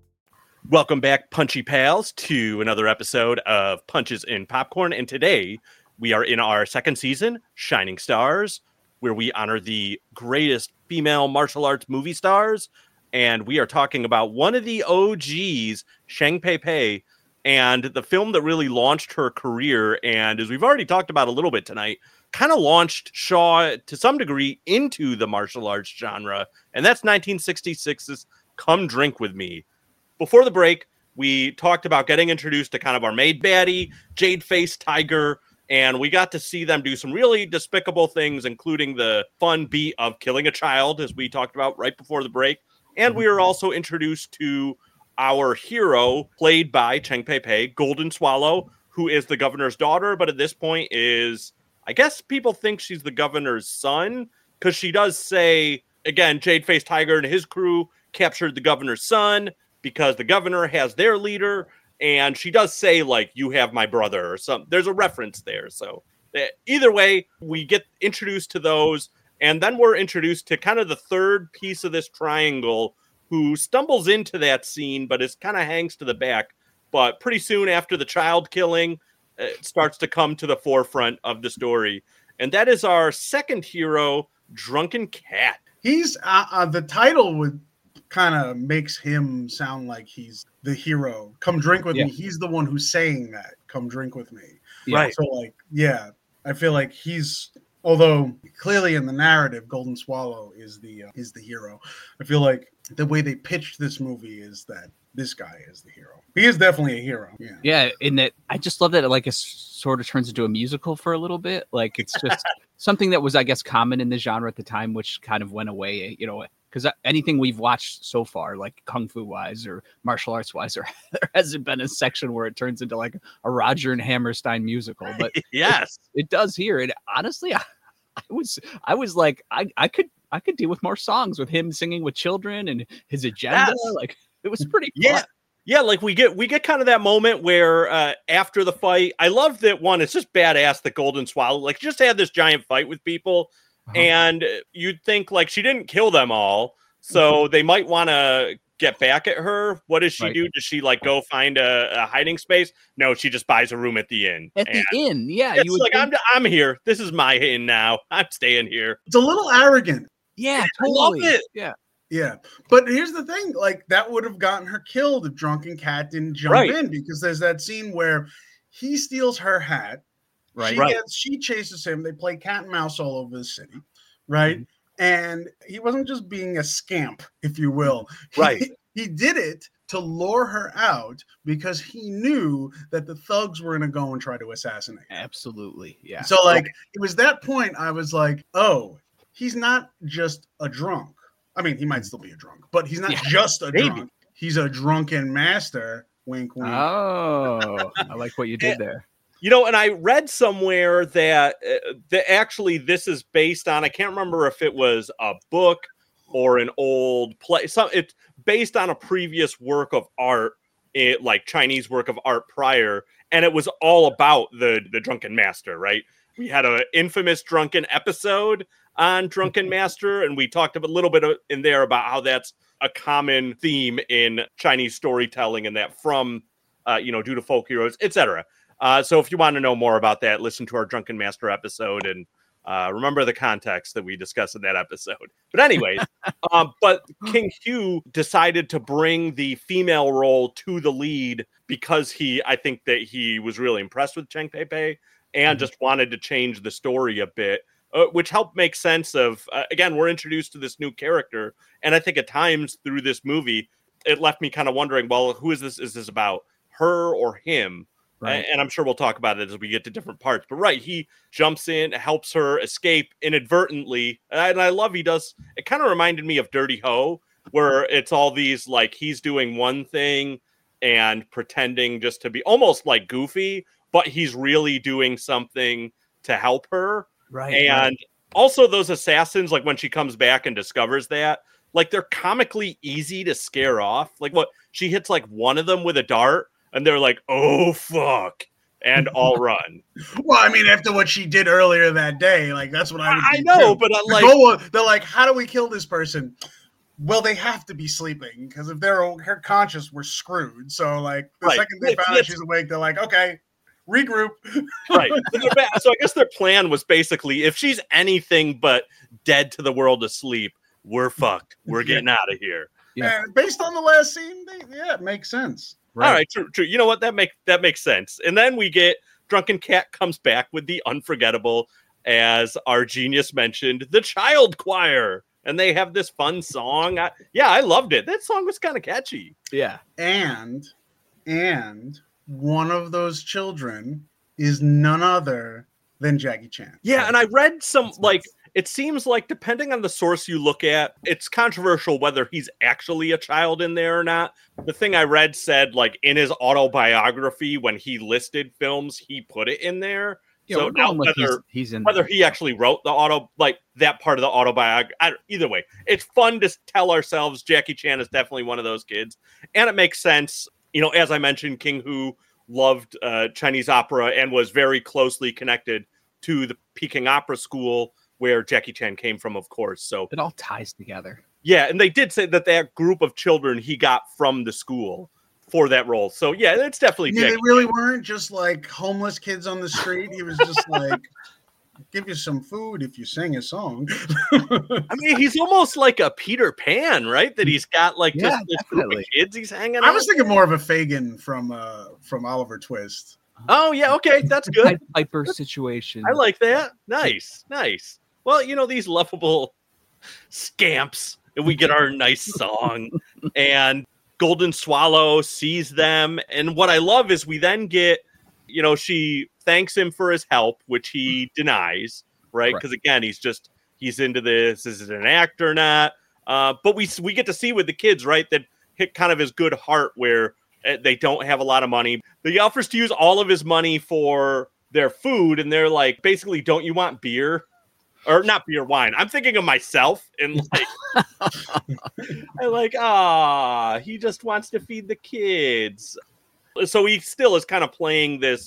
Welcome back, Punchy Pals, to another episode of Punches and Popcorn. And today we are in our second season, Shining Stars, where we honor the greatest female martial arts movie stars. And we are talking about one of the OGs, Sheng Pei Pei, and the film that really launched her career. And as we've already talked about a little bit tonight, kind of launched Shaw to some degree into the martial arts genre. And that's 1966's Come Drink With Me. Before the break, we talked about getting introduced to kind of our maid baddie, Jade Face Tiger, and we got to see them do some really despicable things, including the fun beat of killing a child, as we talked about right before the break. And we were also introduced to our hero, played by Sheng Pei Pei, Golden Swallow, who is the governor's daughter, but at this point is, I guess people think she's the governor's son, because she does say, again, Jade Face Tiger and his crew captured the governor's son, because the governor has their leader, and she does say, like, you have my brother, or something. There's a reference there. So either way, we get introduced to those, and then we're introduced to kind of the third piece of this triangle, who stumbles into that scene, but it kind of hangs to the back. But pretty soon after the child killing, it starts to come to the forefront of the story. And that is our second hero, Drunken Cat. He's the title would kind of makes him sound like he's the hero. Come drink with me. He's the one who's saying that. Come drink with me. Right. So like, yeah, I feel like he's, although clearly in the narrative, Golden Swallow is the hero. I feel like the way they pitched this movie is that this guy is the hero. He is definitely a hero. Yeah. Yeah, in that I just love that it sort of turns into a musical for a little bit. Like it's just something that was, I guess, common in the genre at the time, which kind of went away, because anything we've watched so far, like kung fu wise or martial arts wise, there hasn't been a section where it turns into like a Roger and Hammerstein musical, but Yes. it does here. And honestly, I was like, I could deal with more songs with him singing with children and his agenda. Yes. Like, it was pretty Yeah. fun. Yeah, like we get kind of that moment where after the fight, I love that one. It's just badass that Golden Swallow like just had this giant fight with people, and you'd think like she didn't kill them all, so they might want to get back at her. What does she do? Does she like go find a hiding space? No, she just buys a room at the inn. At the inn, yeah. It's like I'm here. This is my inn now. I'm staying here. It's a little arrogant. Yeah, I love totally. it. Yeah. Yeah, but here's the thing: like that would have gotten her killed if Drunken Cat didn't jump in, because there's that scene where he steals her hat. Right. She chases him. They play cat and mouse all over the city, right? Mm-hmm. And he wasn't just being a scamp, if you will. Right. He did it to lure her out because he knew that the thugs were going to go and try to assassinate her. Absolutely, yeah. So, like, it was that point I was like, oh, he's not just a drunk. I mean, he might still be a drunk, but he's not just a drunk. He's a drunken master. Wink, wink. Oh, I like what you did there. And I read somewhere that actually this is based on, I can't remember if it was a book or an old play. It's based on a previous work of art, like Chinese work of art prior, and it was all about the drunken master, right? We had an infamous drunken episode on Drunken Master, and we talked a little bit in there about how that's a common theme in Chinese storytelling, and that from due to folk heroes, etc. So if you want to know more about that, listen to our Drunken Master episode and remember the context that we discussed in that episode. But anyways, but King Hu decided to bring the female role to the lead because I think that he was really impressed with Cheng Pei and just wanted to change the story a bit. Which helped make sense of, again, we're introduced to this new character. And I think at times through this movie, it left me kind of wondering, well, who is this? Is this about her or him? Right. And I'm sure we'll talk about it as we get to different parts. But he jumps in, helps her escape inadvertently. And I love he does. It kind of reminded me of Dirty Ho, where it's all these, like, he's doing one thing and pretending just to be almost like goofy, but he's really doing something to help her. Right. And also those assassins, like when she comes back and discovers that, like they're comically easy to scare off. Like what she hits like one of them with a dart and they're like, oh, fuck. And all run. Well, I mean, after what she did earlier that day, like that's what I know, but they're like, how do we kill this person? Well, they have to be sleeping because if they're conscious, we're screwed. So like the second they found out she's awake, they're like, okay. Regroup. Right. So I guess their plan was basically if she's anything but dead to the world asleep, we're fucked. We're getting out of here. Yeah. And based on the last scene, it makes sense. Right. All right, true. You know what? That makes sense. And then we get Drunken Cat comes back with the unforgettable, as our genius mentioned, the child choir. And they have this fun song. I loved it. That song was kind of catchy. Yeah. And one of those children is none other than Jackie Chan. Yeah, and I read some, it seems like depending on the source you look at, it's controversial whether he's actually a child in there or not. The thing I read said, like, in his autobiography, when he listed films, he put it in there. Yeah, so now whether he actually wrote the that part of the autobiography, either way, it's fun to tell ourselves Jackie Chan is definitely one of those kids. And it makes sense. As I mentioned, King Hu loved Chinese opera and was very closely connected to the Peking Opera School, where Jackie Chan came from, of course. So it all ties together. Yeah, and they did say that group of children he got from the school for that role. So yeah, it's definitely. Yeah, they really weren't just like homeless kids on the street. He was just like, give you some food if you sing a song. I mean, he's almost like a Peter Pan, right? That he's got like just this group of kids he's hanging out. I was thinking more of a Fagin from Oliver Twist. Oh yeah, okay, that's good. Piper situation. I like that. Nice. Well, these lovable scamps, and we get our nice song, and Golden Swallow sees them, and what I love is we then get, she thanks him for his help, which he denies, right? Because again, he's into this. Is it an act or not? But we get to see with the kids, right, that hit kind of his good heart where they don't have a lot of money. He offers to use all of his money for their food, and they're like, basically, don't you want beer? Or not beer, wine. I'm thinking of myself, and like, I like, he just wants to feed the kids. So he still is kind of playing this,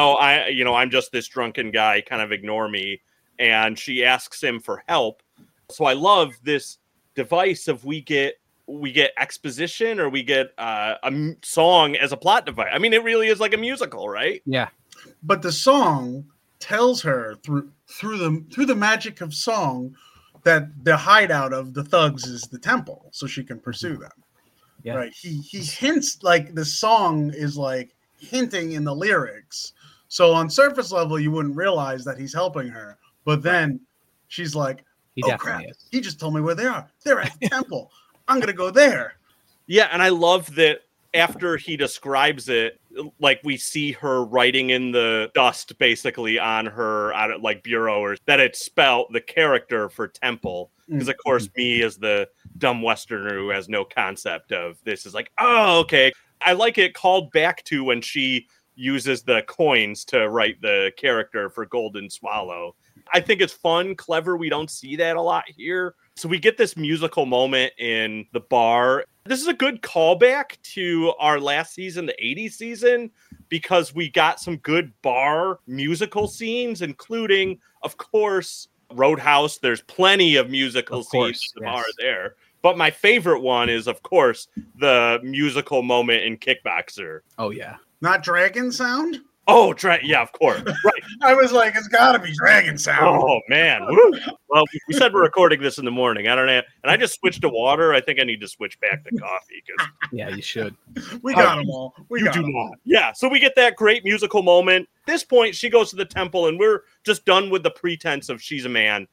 I'm just this drunken guy, kind of ignore me. And she asks him for help. So I love this device of we get exposition, or we get a song as a plot device. I mean, it really is like a musical, right? Yeah. But the song tells her through the magic of song that the hideout of the thugs is the temple, so she can pursue them. Yeah. Right. He hints, like the song is like hinting in the lyrics. So on surface level, you wouldn't realize that he's helping her. But then she's like, oh crap, he just told me where they are. They're at the temple. I'm going to go there. Yeah. And I love that after he describes it, like we see her writing in the dust basically on her like bureau, or that it's spelled the character for temple. Because of course me as the dumb Westerner who has no concept of this is like, oh, okay. I like it called back to when she uses the coins to write the character for Golden Swallow. I think it's fun, clever. We don't see that a lot here. So we get this musical moment in the bar. This is a good callback to our last season, the 80s season, because we got some good bar musical scenes, including, of course, Roadhouse. There's plenty of musical scenes in the bar there. But my favorite one is, of course, the musical moment in Kickboxer. Oh, yeah. Not Dragon Sound? Oh, yeah, of course. Right. I was like, it's got to be Dragon Sound. Oh, man. Woo. Well, we said we're recording this in the morning. I don't know. And I just switched to water. I think I need to switch back to coffee. Yeah, you should. We got them all. You do not. Yeah, so we get that great musical moment. At this point, she goes to the temple, and we're just done with the pretense of she's a man.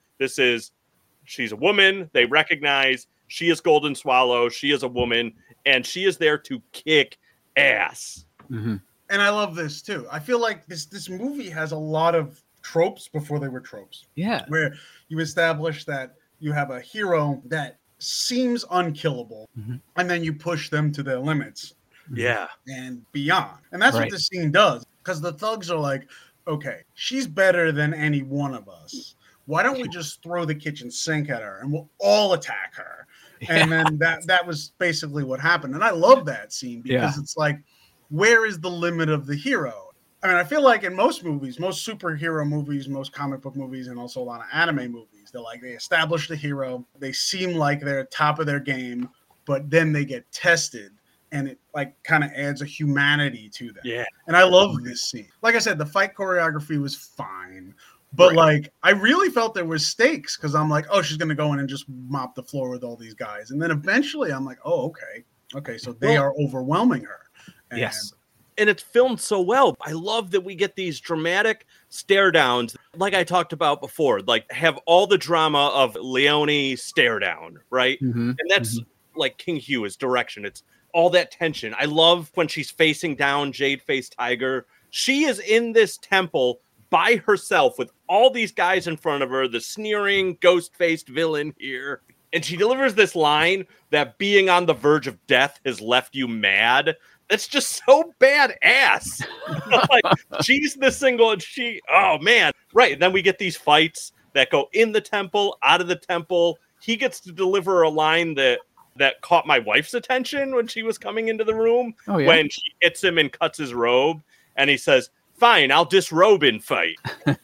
She's a woman. They recognize she is Golden Swallow. She is a woman, and she is there to kick ass. Mm-hmm. And I love this too. I feel like this movie has a lot of tropes before they were tropes. Yeah. Where you establish that you have a hero that seems unkillable, and then you push them to their limits. Yeah. And beyond. And that's what this scene does. Because the thugs are like, okay, she's better than any one of us. Why don't we just throw the kitchen sink at her and we'll all attack her? And then that was basically what happened. And I love that scene because it's like, where is the limit of the hero? I mean, I feel like in most movies, most superhero movies, most comic book movies, and also a lot of anime movies, they establish the hero. They seem like they're top of their game, but then they get tested, and it like kind of adds a humanity to them. Yeah. And I love this scene. Like I said, the fight choreography was fine, but like I really felt there was stakes because I'm like, oh, she's gonna go in and just mop the floor with all these guys, and then eventually I'm like, oh, okay, so they are overwhelming her. Yes. And it's filmed so well. I love that we get these dramatic stare downs, like I talked about before, like have all the drama of Leone stare down, right? And that's like King Hugh's direction. It's all that tension. I love when she's facing down Jade-Faced Tiger. She is in this temple by herself with all these guys in front of her, the sneering, ghost-faced villain here. And she delivers this line that being on the verge of death has left you mad. That's just so badass. Like, she's the single, and oh man. Right. And then we get these fights that go in the temple, out of the temple. He gets to deliver a line that caught my wife's attention when she was coming into the room. Oh, yeah. When she hits him and cuts his robe. And he says, fine, I'll disrobe and fight.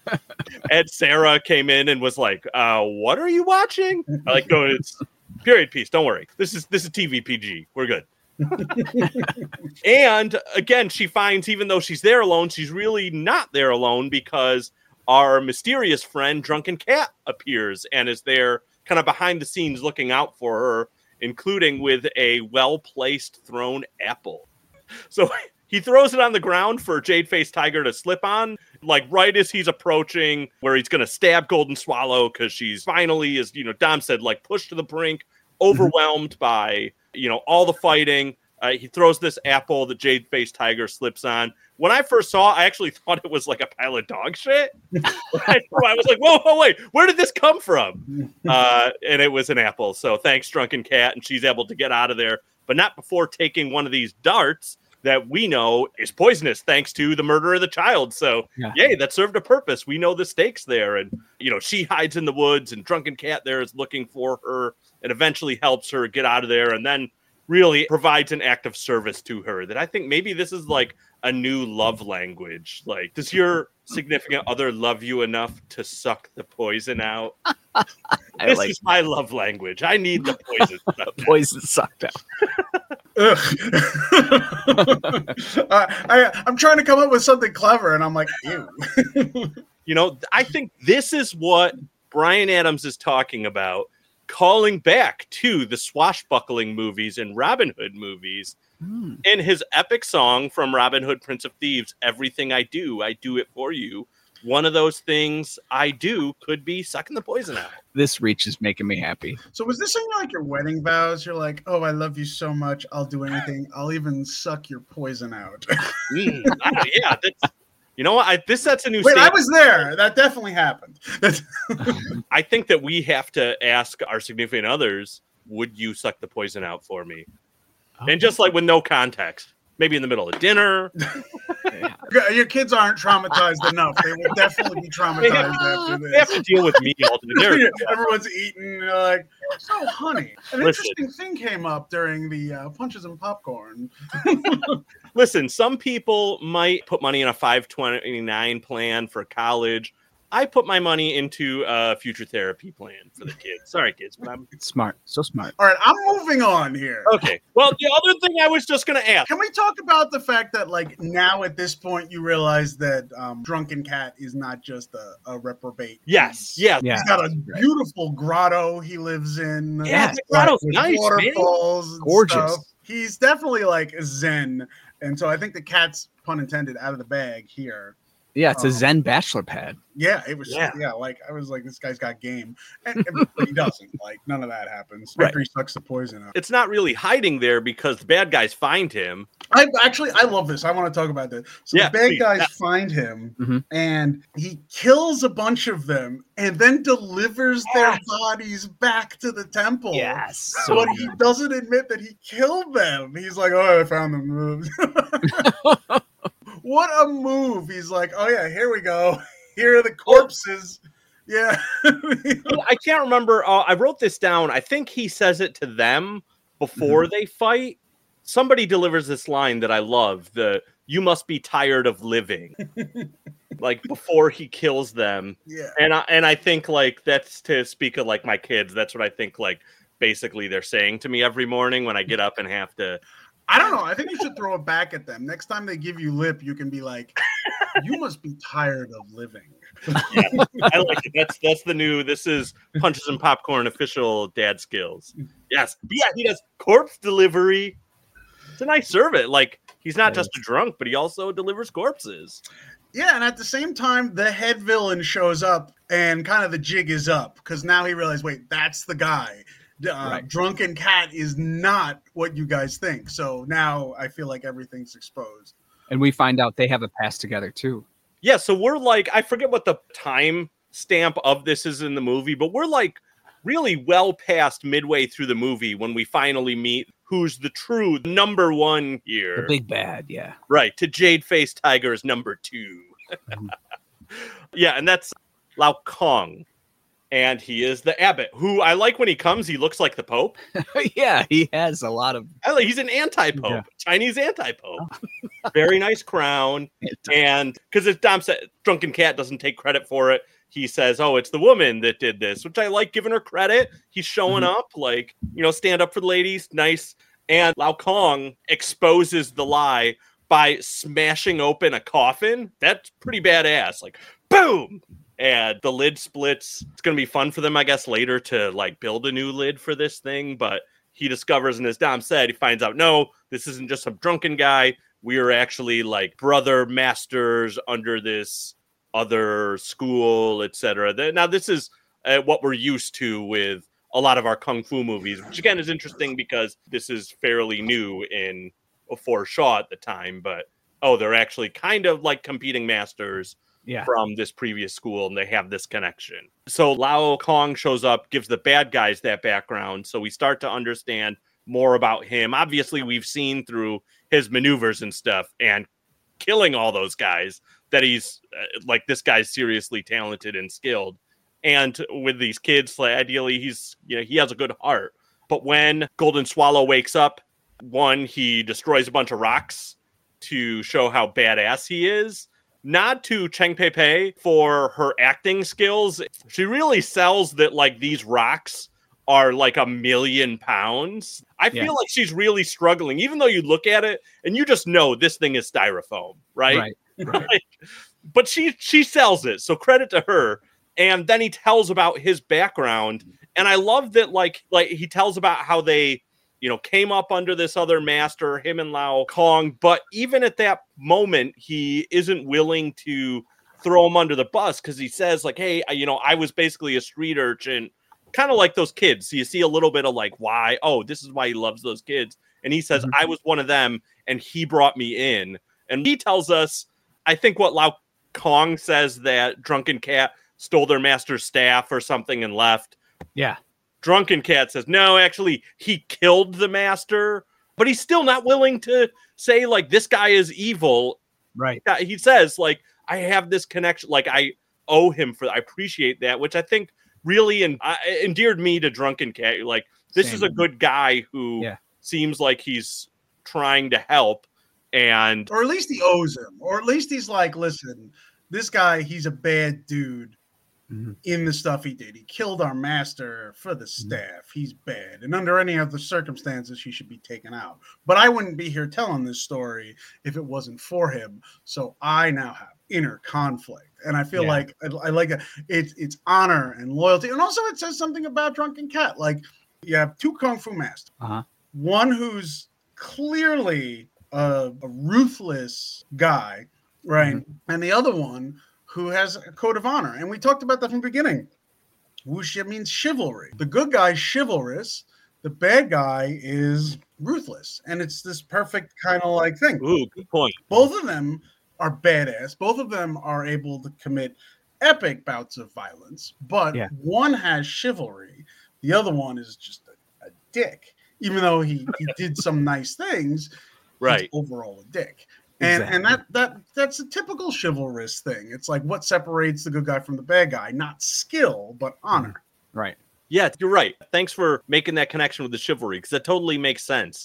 And Sarah came in and was like, what are you watching? I'm like, no, it's period piece. Don't worry. This is TV PG. We're good. And again, she finds, even though she's there alone, she's really not there alone because our mysterious friend, Drunken Cat, appears and is there kind of behind the scenes looking out for her, including with a well-placed thrown apple. So he throws it on the ground for Jade-Faced Tiger to slip on, like right as he's approaching where he's going to stab Golden Swallow because she's finally, as Dom said, like pushed to the brink, overwhelmed by all the fighting. He throws this apple that Jade-Faced Tiger slips on. When I first saw it, I actually thought it was like a pile of dog shit. I was like, whoa, wait, where did this come from? And it was an apple. So thanks, Drunken Cat. And she's able to get out of there, but not before taking one of these darts that we know is poisonous thanks to the murder of the child. So, yay, that served a purpose. We know the stakes there. And, she hides in the woods, and Drunken Cat there is looking for her and eventually helps her get out of there. And then really provides an act of service to her that I think maybe this is like a new love language. Like, does your significant other love you enough to suck the poison out? This is my love language. I need the poison. Poison sucked out. I'm trying to come up with something clever, and I'm like, ew. I think this is what Bryan Adams is talking about, calling back to the swashbuckling movies and Robin Hood movies. In his epic song from Robin Hood, Prince of Thieves, Everything I Do It For You. One of those things I do could be sucking the poison out. This reach is making me happy. So was this in like your wedding vows? You're like, oh, I love you so much. I'll do anything. I'll even suck your poison out. Yeah. This sets a new Wait, standard. I was there. That definitely happened. I think that we have to ask our significant others, would you suck the poison out for me? And just like with no context, maybe in the middle of dinner. Your kids aren't traumatized enough. They will definitely be traumatized after this. They have to deal with me all day. Everyone's eating. And you're like, so honey, an interesting thing came up during the Punches and Popcorn. Listen, some people might put money in a 529 plan for college. I put my money into a future therapy plan for the kids. Sorry, kids, but I'm smart. So smart. All right, I'm moving on here. Okay. Well, the other thing I was just going to ask. Can we talk about the fact that, like, now at this point you realize that Drunken Cat is not just a reprobate? Yes. Yeah. He's got a beautiful grotto he lives in. Yeah, the grotto's nice, waterfalls, gorgeous. Stuff. He's definitely like Zen, and so I think the cat's, pun intended, out of the bag here. Yeah, it's a Zen bachelor pad. Yeah, it was. Yeah, like I was like, this guy's got game, but he doesn't. Like none of that happens. Right. After he sucks the poison out. It's not really hiding there because the bad guys find him. I love this. I want to talk about this. So the bad guys find him, and he kills a bunch of them, and then delivers their bodies back to the temple. Yes, but he doesn't admit that he killed them. He's like, "Oh, I found them." What a move. He's like, oh, yeah, here we go. Here are the corpses. Yeah. I can't remember. I wrote this down. I think he says it to them before they fight. Somebody delivers this line that I love. You must be tired of living. Like before he kills them. Yeah. And I think like that's to speak of like my kids. That's what I think like basically they're saying to me every morning when I get up and have to. I don't know. I think you should throw it back at them. Next time they give you lip, you can be like, you must be tired of living. Yeah, I like it. That's the new, this is Punches and Popcorn official dad skills. Yes. But yeah, he does corpse delivery. It's a nice service. Like, he's not just a drunk, but he also delivers corpses. Yeah, and at the same time, the head villain shows up and kind of the jig is up because now he realized, wait, that's the guy. Drunken Cat is not what you guys think. So now I feel like everything's exposed. And we find out they have a past together too. Yeah, so we're like, I forget what the time stamp of this is in the movie, but we're like really well past midway through the movie when we finally meet who's the true number one here. The big bad, yeah. Right, to Jade-Faced Tiger's number 2. Yeah, and that's Lao Kong. And he is the abbot, who I like when he comes. He looks like the Pope. Yeah, he has a lot of... He's an anti-Pope, Chinese anti-Pope. Very nice crown. And because as Dom said, Drunken Cat doesn't take credit for it. He says, oh, it's the woman that did this, which I like giving her credit. He's showing up, like, stand up for the ladies. Nice. And Lao Kong exposes the lie by smashing open a coffin. That's pretty badass. Like, boom! And the lid splits. It's going to be fun for them, I guess, later to like build a new lid for this thing. But he discovers, and as Dom said, he finds out, no, this isn't just some drunken guy. We are actually like brother masters under this other school, etc. Now, this is what we're used to with a lot of our kung fu movies, which again is interesting because this is fairly new for Shaw at the time. But they're actually kind of like competing masters from this previous school, and they have this connection. So Lao Kong shows up, gives the bad guys that background, so we start to understand more about him. Obviously, we've seen through his maneuvers and stuff and killing all those guys that he's like, this guy's seriously talented and skilled. And with these kids, like, ideally, he has a good heart. But when Golden Swallow wakes up, one, he destroys a bunch of rocks to show how badass he is. Nod to Cheng Pei Pei for her acting skills. She really sells that, like, these rocks are like 1 million pounds. I feel like she's really struggling, even though you look at it and you just know this thing is styrofoam, right? Right. But she sells it. So credit to her. And then he tells about his background. And I love that, like he tells about how they, came up under this other master, him and Lao Kong. But even at that moment, he isn't willing to throw him under the bus, because he says, like, hey, I was basically a street urchin, kind of like those kids. So you see a little bit of like, why? Oh, this is why he loves those kids. And he says, I was one of them, and he brought me in. And he tells us, I think what Lao Kong says, that Drunken Cat stole their master's staff or something and left. Yeah. Drunken Cat says, no, actually, he killed the master, but he's still not willing to say, like, this guy is evil. Right. He says, like, I have this connection, like, I owe him for that. I appreciate that, which I think really endeared me to Drunken Cat. Like, this is a good guy who seems like he's trying to help. Or at least he owes him. Or at least he's like, listen, this guy, he's a bad dude in the stuff he did. He killed our master for the staff. He's bad. And under any other circumstances, he should be taken out. But I wouldn't be here telling this story if it wasn't for him. So I now have inner conflict. And I feel like I like it's honor and loyalty. And also it says something about Drunken Cat. Like, you have two Kung Fu masters. One who's clearly a ruthless guy, right? And the other one who has a code of honor. And we talked about that from the beginning. Wuxia means chivalry. The good guy's chivalrous. The bad guy is ruthless. And it's this perfect kind of like thing. Ooh, good point. Both of them are badass. Both of them are able to commit epic bouts of violence. But one has chivalry. The other one is just a dick. Even though he did some nice things, he's overall a dick. And that's a typical chivalrous thing. It's like, what separates the good guy from the bad guy? Not skill, but honor. Right. Yeah, you're right. Thanks for making that connection with the chivalry, because that totally makes sense.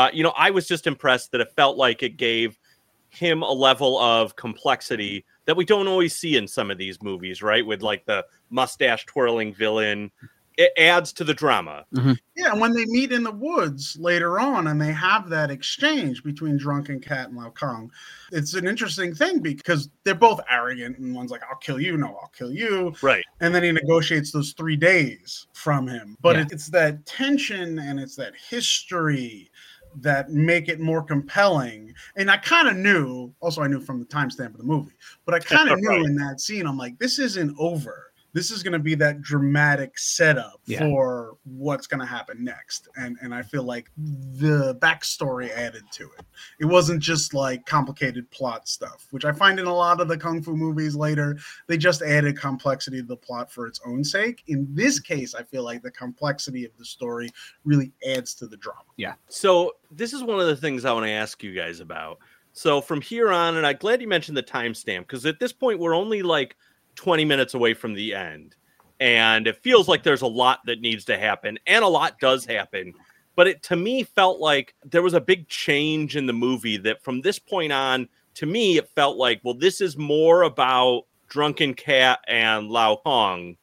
I was just impressed that it felt like it gave him a level of complexity that we don't always see in some of these movies, right? With like the mustache twirling villain. It adds to the drama. Yeah, and when they meet in the woods later on and they have that exchange between Drunken Cat and Lao Kong, it's an interesting thing because they're both arrogant, and one's like, I'll kill you, no, I'll kill you. Right. And then he negotiates those 3 days from him. But it's that tension and it's that history that make it more compelling. And I kind of knew, also I knew from the timestamp of the movie, but I kind of knew in that scene, I'm like, this isn't over. This is going to be that dramatic setup for what's going to happen next. And I feel like the backstory added to it. It wasn't just like complicated plot stuff, which I find in a lot of the Kung Fu movies later. They just added complexity to the plot for its own sake. In this case, I feel like the complexity of the story really adds to the drama. Yeah. So this is one of the things I want to ask you guys about. So from here on, and I'm glad you mentioned the timestamp, because at this point, we're only like 20 minutes away from the end, and it feels like there's a lot that needs to happen, and a lot does happen, but it to me felt like there was a big change in the movie that from this point on, to me it felt like, well, this is more about Drunken Cat and Lao Kong,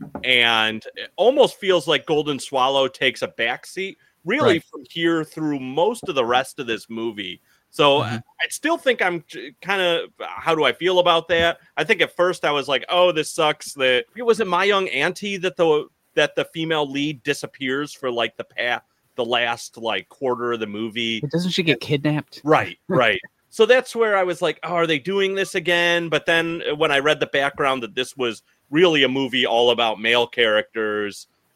and it almost feels like Golden Swallow takes a backseat really from here through most of the rest of this movie. So I still think I'm kind of, how do I feel about that? I think at first I was like, oh, this sucks. That it wasn't My Young Auntie that the female lead disappears for like the last like quarter of the movie. But doesn't she get kidnapped? Right. So that's where I was like, oh, are they doing this again? But then when I read the background that this was really a movie all about male characters,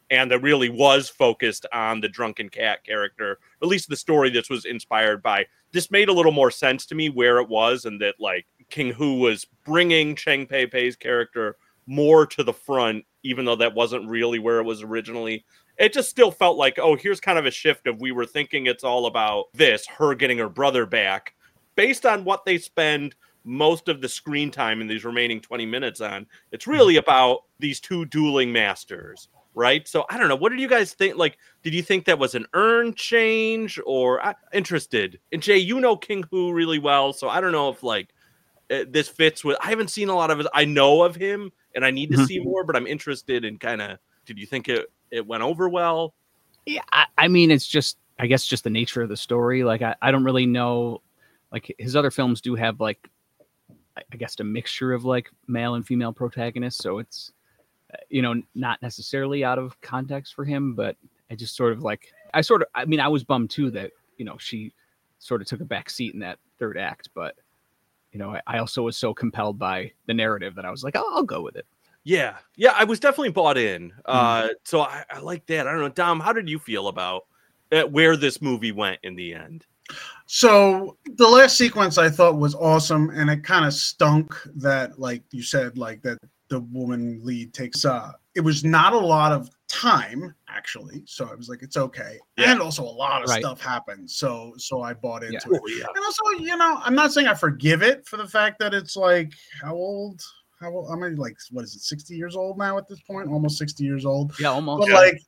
and that really was focused on the drunken cat character, at least the story this was inspired by. This made a little more sense to me where it was, and that like King Hu was bringing Cheng Pei Pei's character more to the front, even though that wasn't really where it was originally. It just still felt like, oh, here's kind of a shift of we were thinking it's all about this, her getting her brother back, based on what they spend most of the screen time in these remaining 20 minutes on. It's really about these two dueling masters, right? So I don't know. What did you guys think? Like, did you think that was an earned change, or interested? And Jay, you know King Hu really well, so I don't know if like this fits with. I haven't seen a lot of it. I know of him, and I need to see more, but I'm interested in kind of. Did you think it went over well? Yeah, I mean, it's just, I guess, just the nature of the story. Like, I don't really know. Like, his other films do have, like, I guess, a mixture of, like, male and female protagonists. So it's, you know, not necessarily out of context for him, but I just sort of, like, I was bummed, too, that, you know, she sort of took a back seat in that third act. But, you know, I also was so compelled by the narrative that I was like, I'll go with it. Yeah, I was definitely bought in. So I like that. I don't know, Dom, how did you feel about where this movie went in the end? So the last sequence I thought was awesome, and it kind of stunk that, like you said, like that the woman lead takes. It was not a lot of time actually, so I was like, it's okay. Yeah. And also a lot of stuff happened, so I bought into it. Yeah. And also, you know, I'm not saying I forgive it for the fact that it's like how old? I mean, like, what is it, 60 years old now at this point? Almost 60 years old. Yeah, almost. But, like,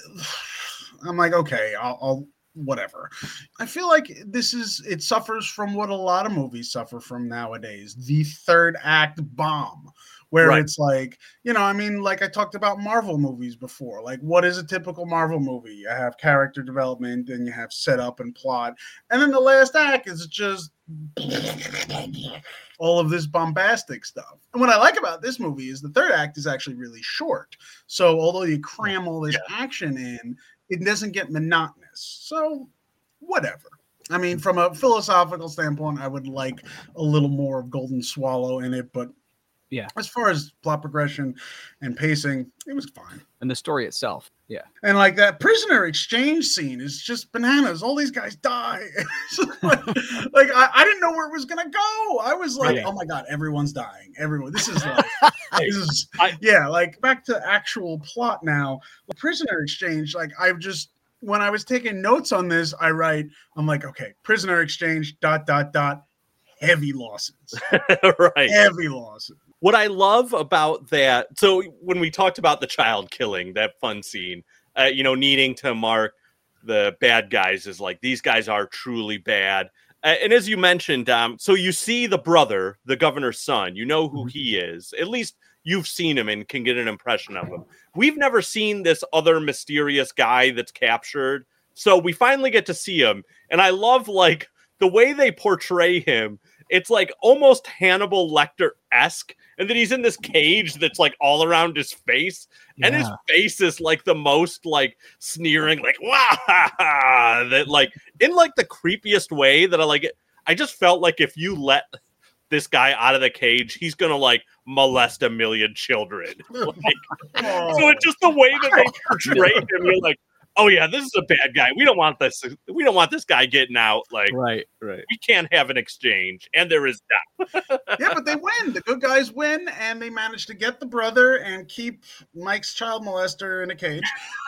I'm like, okay, I'll whatever. I feel like it suffers from what a lot of movies suffer from nowadays, the third act bomb, where it's like, you know, I mean, like I talked about Marvel movies before. Like, what is a typical Marvel movie? You have character development, and you have setup and plot. And then the last act is just all of this bombastic stuff. And what I like about this movie is the third act is actually really short. So although you cram all this action in, it doesn't get monotonous. So whatever. I mean, from a philosophical standpoint, I would like a little more of Golden Swallow in it, but yeah, as far as plot progression and pacing, it was fine. And the story itself, yeah. And like that prisoner exchange scene is just bananas. All these guys die. like I didn't know where it was gonna go. I was like, oh my god, everyone's dying. Everyone. This is like, like back to actual plot now. The prisoner exchange, like when I was taking notes on this, I'm like, okay, prisoner exchange, ... heavy losses. Right. Heavy losses. What I love about that, so when we talked about the child killing, that fun scene, you know, needing to mark the bad guys is like, these guys are truly bad. And as you mentioned, so you see the brother, the governor's son, you know who he is. At least you've seen him and can get an impression of him. We've never seen this other mysterious guy that's captured. So we finally get to see him. And I love, like, the way they portray him. It's like almost Hannibal Lecter-esque. And then he's in this cage that's like all around his face. Yeah. And his face is like the most like sneering, like, wow, that like in like the creepiest way that I like it. I just felt like if you let this guy out of the cage, he's going to like molest 1 million children. Like, so it's just the way that they portray him. You're like, oh yeah, this is a bad guy. We don't want this. We don't want this guy getting out. Like, right. We can't have an exchange, and there is death. Yeah, but they win. The good guys win, and they manage to get the brother and keep Mike's child molester in a cage.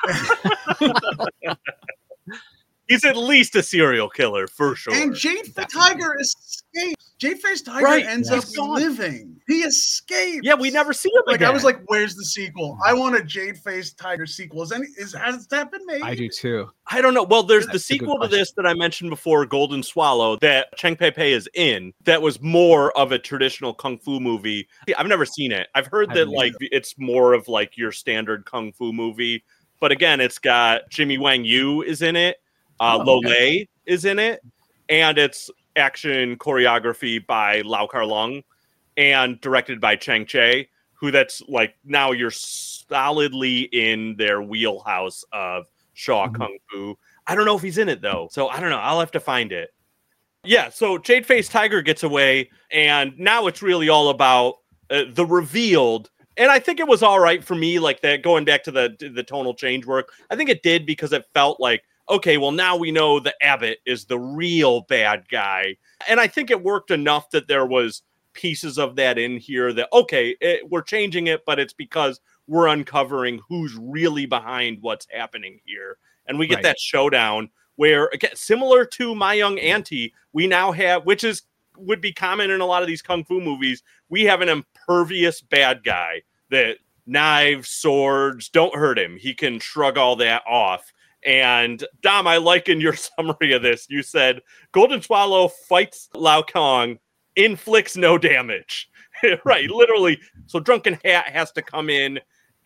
He's at least a serial killer for sure. And Jade-Faced Tiger escapes. Jade-Faced Tiger ends up living. He escaped. Yeah, we never see him again. I was like, "Where's the sequel? I want a Jade-Faced Tiger sequel." Has that been made? I do too. I don't know. Well, there's the sequel to this that I mentioned before, Golden Swallow, that Cheng Pei Pei is in. That was more of a traditional kung fu movie. I've never seen it. I've heard that like it's more of like your standard kung fu movie. But again, it's got Jimmy Wang Yu is in it. Lo Lei is in it, and it's action choreography by Lau Kar-leung and directed by Chang Che, who that's like now you're solidly in their wheelhouse of Shaw Kung Fu. I don't know if he's in it though, so I don't know. I'll have to find it. Yeah, so Jade-Faced Tiger gets away, and now it's really all about the revealed And I think it was all right for me, like that, going back to the tonal change work. I think it did because it felt like, okay, well, now we know the Abbott is the real bad guy. And I think it worked enough that there was pieces of that in here that, okay, we're changing it, but it's because we're uncovering who's really behind what's happening here. And we get that showdown where, again, similar to My Young Auntie, we now have, would be common in a lot of these kung fu movies, we have an impervious bad guy that knives, swords, don't hurt him. He can shrug all that off. And Dom, I like in your summary of this, you said Golden Swallow fights Lao Kong, inflicts no damage. Right, literally. So Drunken Hat has to come in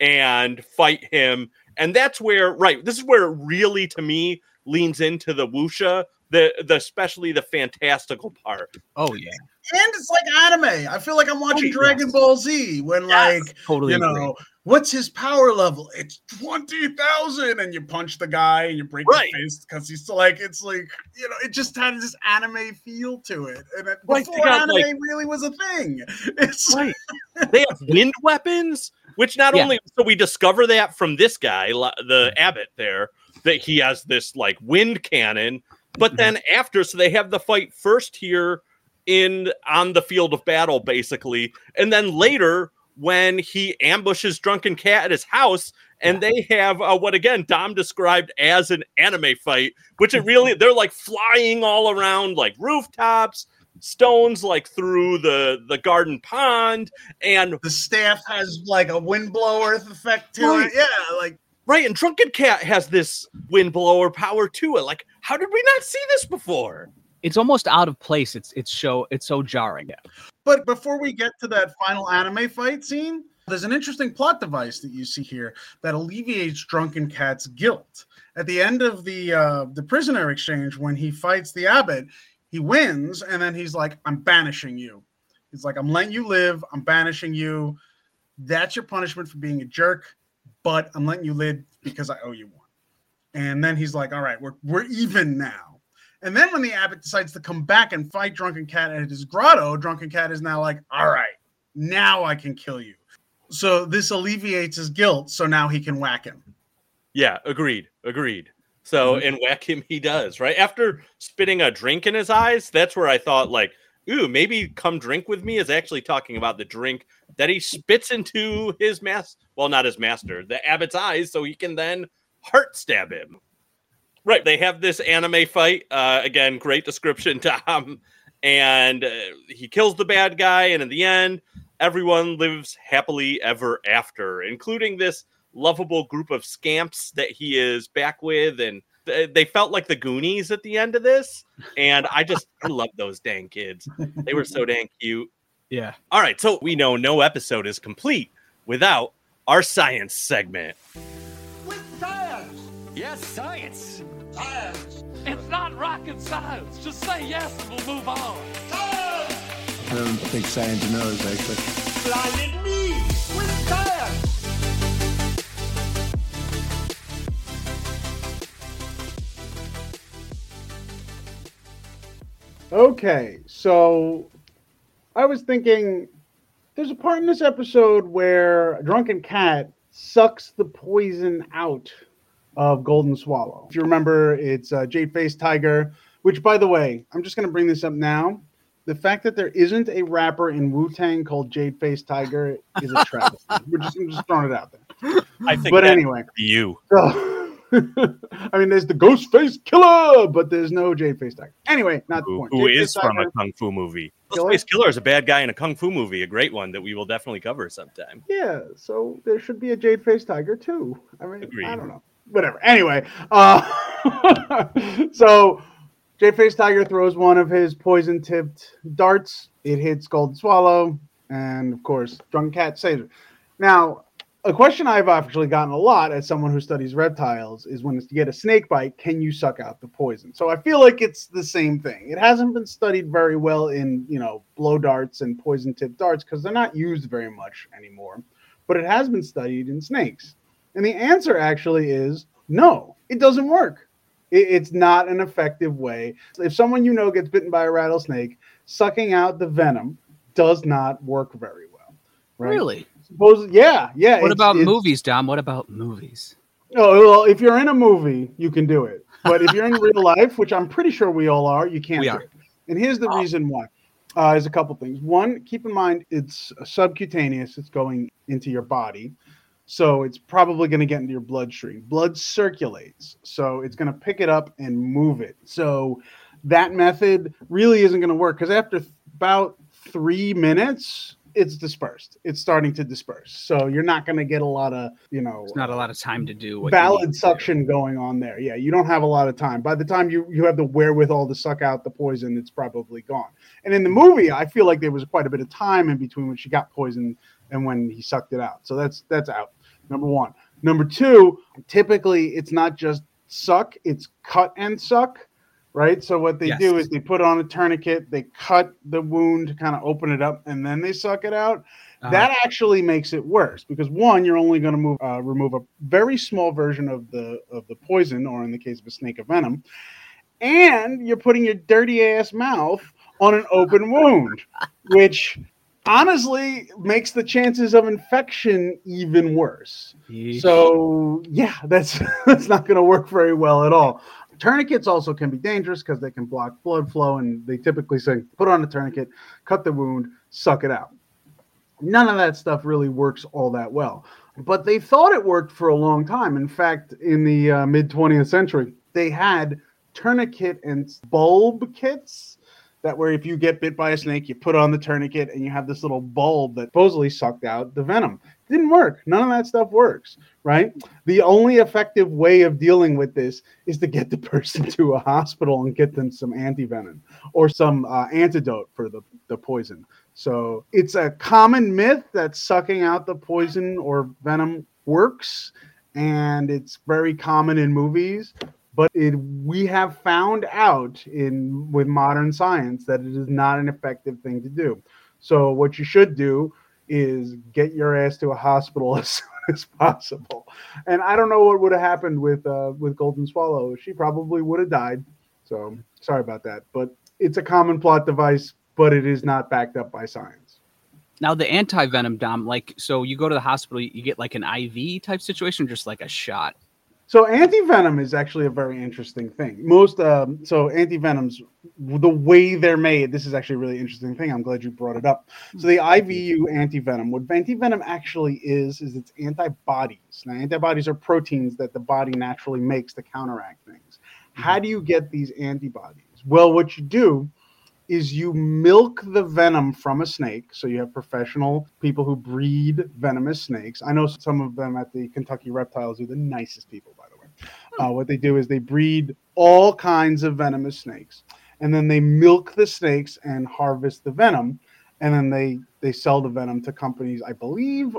and fight him. And that's where, this is where it really, to me, leans into the wuxia, the especially the fantastical part. Oh, yeah. And it's like anime. I feel like I'm watching Dragon Ball Z when, totally know, what's his power level? It's 20,000, and you punch the guy and you break his fist because he's like, it's like, you know, it just had this anime feel to it. And before anime really was a thing. It's they have wind weapons, which not only, so we discover that from this guy, the Abbott there, that he has this like wind cannon, but then after, so they have the fight first here on the field of battle, basically, and then later when he ambushes Drunken Cat at his house, and they have what again Dom described as an anime fight, which it really, they're like flying all around like rooftops, stones like through the garden pond, and the staff has like a windblower effect to it. Yeah, like and Drunken Cat has this windblower power to it. Like, how did we not see this before? It's almost out of place. It's so jarring. Yeah. But before we get to that final anime fight scene, there's an interesting plot device that you see here that alleviates Drunken Cat's guilt. At the end of the prisoner exchange, when he fights the Abbott, he wins, and then he's like, I'm banishing you. He's like, I'm letting you live. I'm banishing you. That's your punishment for being a jerk, but I'm letting you live because I owe you one. And then he's like, all right, we're even now. And then when the Abbott decides to come back and fight Drunken Cat at his grotto, Drunken Cat is now like, all right, now I can kill you. So this alleviates his guilt, so now he can whack him. Yeah, agreed. So, and whack him he does, right? After spitting a drink in his eyes, that's where I thought, like, ooh, maybe come drink with me is actually talking about the drink that he spits into his not his master, the Abbott's eyes, so he can then heart stab him. Right, they have this anime fight. Again, great description, Tom. And he kills the bad guy, and in the end, everyone lives happily ever after, including this lovable group of scamps that he is back with. And they felt like the Goonies at the end of this. And I love those dang kids. They were so dang cute. Yeah. All right, so we know no episode is complete without our science segment. With science! Yes, science! Science! It's not rocket science. Just say yes and we'll move on. Science! I don't think science knows, actually. Blinded me with science! Okay, so I was thinking there's a part in this episode where Drunken Cat sucks the poison out of Golden Swallow. If you remember, it's Jade-Faced Tiger, which, by the way, I'm just going to bring this up now. The fact that there isn't a rapper in Wu-Tang called Jade-Faced Tiger is a travesty. I'm just throwing it out there. I think but anyway, you. I mean, there's the Ghostface Killer, but there's no Jade-Faced Tiger. Anyway, not the point. Who is from a Kung Fu movie. Ghostface Killer is a bad guy in a Kung Fu movie, a great one that we will definitely cover sometime. Yeah, so there should be a Jade-Faced Tiger, too. I mean, agreed. I don't know. Whatever. Anyway, so Jade-Faced Tiger throws one of his poison-tipped darts. It hits Golden Swallow, and, of course, Drunken Cat saves it. Now, a question I've actually gotten a lot as someone who studies reptiles is when you get a snake bite, can you suck out the poison? So I feel like it's the same thing. It hasn't been studied very well in, blow darts and poison-tipped darts because they're not used very much anymore. But it has been studied in snakes. And the answer actually is no, it doesn't work. It's not an effective way. If someone gets bitten by a rattlesnake, sucking out the venom does not work very well. Right? Really? supposedly, yeah. What about it's- movies, Dom? What about movies? Oh, well, if you're in a movie, you can do it. But if you're in real life, which I'm pretty sure we all are, you can't We do are. it. And here's the reason why. There's a couple things. One, keep in mind it's subcutaneous. It's going into your body. So it's probably going to get into your bloodstream. Blood circulates. So it's going to pick it up and move it. So that method really isn't going to work because after about 3 minutes, it's dispersed. It's starting to disperse. So you're not going to get a lot of, There's not a lot of time to do what valid suction going on there. Yeah, you don't have a lot of time. By the time you have the wherewithal to suck out the poison, it's probably gone. And in the movie, I feel like there was quite a bit of time in between when she got poisoned and when he sucked it out. So that's out. Number one. Number two, typically it's not just suck, it's cut and suck. Right. So what they do is they put on a tourniquet, they cut the wound to kind of open it up, and then they suck it out. That actually makes it worse because one, you're only going to remove a very small version of the poison, or in the case of a snake of venom, and you're putting your dirty ass mouth on an open wound, which honestly makes the chances of infection even worse. Yeesh. So yeah, that's not going to work very well at all. Tourniquets also can be dangerous because they can block blood flow, and they typically say put on a tourniquet, cut the wound, suck it out. None of that stuff really works all that well, but they thought it worked for a long time. In fact, in the mid 20th century, they had tourniquet and bulb kits that where if you get bit by a snake, you put on the tourniquet and you have this little bulb that supposedly sucked out the venom. It didn't work. None of that stuff works, right? The only effective way of dealing with this is to get the person to a hospital and get them some antivenom or some antidote for the poison. So it's a common myth that sucking out the poison or venom works, and it's very common in movies. But we have found out with modern science that it is not an effective thing to do. So what you should do is get your ass to a hospital as soon as possible. And I don't know what would have happened with Golden Swallow. She probably would have died. So sorry about that. But it's a common plot device, but it is not backed up by science. Now the anti-venom, Dom, so you go to the hospital, you get like an IV type situation, just like a shot. So anti-venom is actually a very interesting thing. Most so anti-venoms, the way they're made, this is actually a really interesting thing. I'm glad you brought it up. So the IVU anti-venom, what anti-venom actually is it's antibodies. Now antibodies are proteins that the body naturally makes to counteract things. How do you get these antibodies? Well, what you do is you milk the venom from a snake. So you have professional people who breed venomous snakes. I know some of them at the Kentucky Reptiles are the nicest people, by the way. What they do is they breed all kinds of venomous snakes, and then they milk the snakes and harvest the venom, and then they sell the venom to companies, I believe,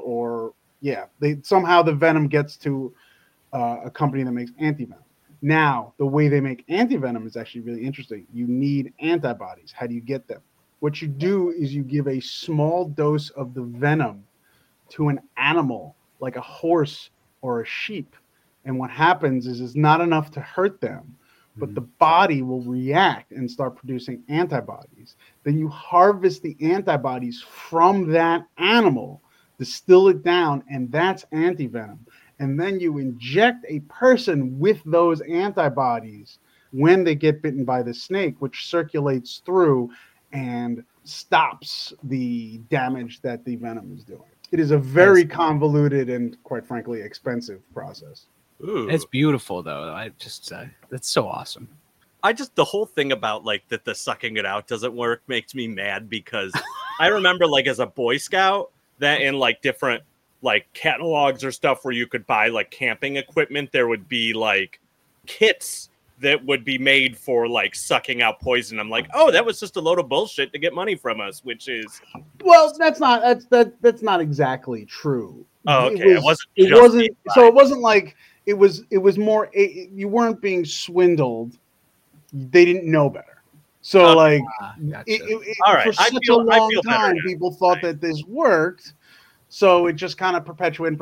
somehow the venom gets to a company that makes anti-venom. Now, the way they make antivenom is actually really interesting. You need antibodies. How do you get them? What you do is you give a small dose of the venom to an animal, like a horse or a sheep. And what happens is it's not enough to hurt them, but the body will react and start producing antibodies. Then you harvest the antibodies from that animal, distill it down, and that's antivenom. And then you inject a person with those antibodies when they get bitten by the snake, which circulates through and stops the damage that the venom is doing. It is a very convoluted and, quite frankly, expensive process. Ooh. It's beautiful, though. I just that's so awesome. The whole thing about like that the sucking it out doesn't work makes me mad because I remember like as a Boy Scout that in like different like catalogs or stuff where you could buy like camping equipment, there would be like kits that would be made for like sucking out poison. I'm like, oh, that was just a load of bullshit to get money from us, which is that's not exactly true. Oh, okay. It wasn't like it was more you weren't being swindled. They didn't know better. So All right. For such a long time, people thought that this worked. So it just kind of perpetuated.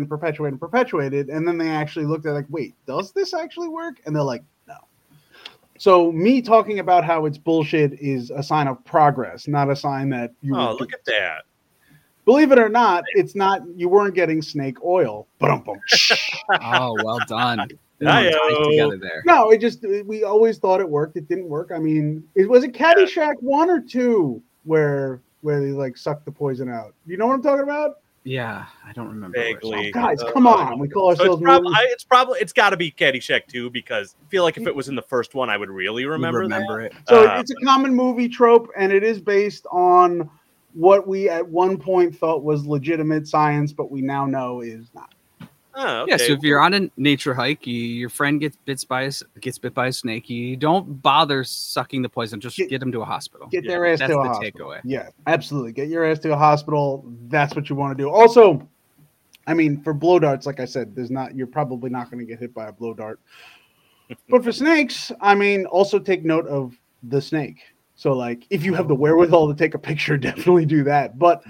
And then they actually looked at like, wait, does this actually work? And they're like, no. So me talking about how it's bullshit is a sign of progress, not a sign that you. Oh, look at that. Believe it or not, it's not. You weren't getting snake oil. Ba-dum-bum. Oh, well done. Hi-yo. Together there. No, we always thought it worked. It didn't work. I mean, was it Caddyshack 1 or 2 where they like sucked the poison out? You know what I'm talking about? Yeah, I don't remember. Vaguely. Guys, come on. We call So ourselves it's got to be Caddyshack 2 because I feel like if it was in the first one, I would really remember it. So it's a common movie trope, and it is based on what we at one point thought was legitimate science, but we now know is not. Oh, okay. Yeah, so if you're on a nature hike, your friend gets bit by a snake, you don't bother sucking the poison. Just get them to a hospital. Get their ass That's to a the hospital. takeaway. Yeah, absolutely. Get your ass to a hospital. That's what you want to do. Also, I mean, for blow darts, like I said, you're probably not going to get hit by a blow dart. But for snakes, I mean, also take note of the snake. So, like, if you have the wherewithal to take a picture, definitely do that. But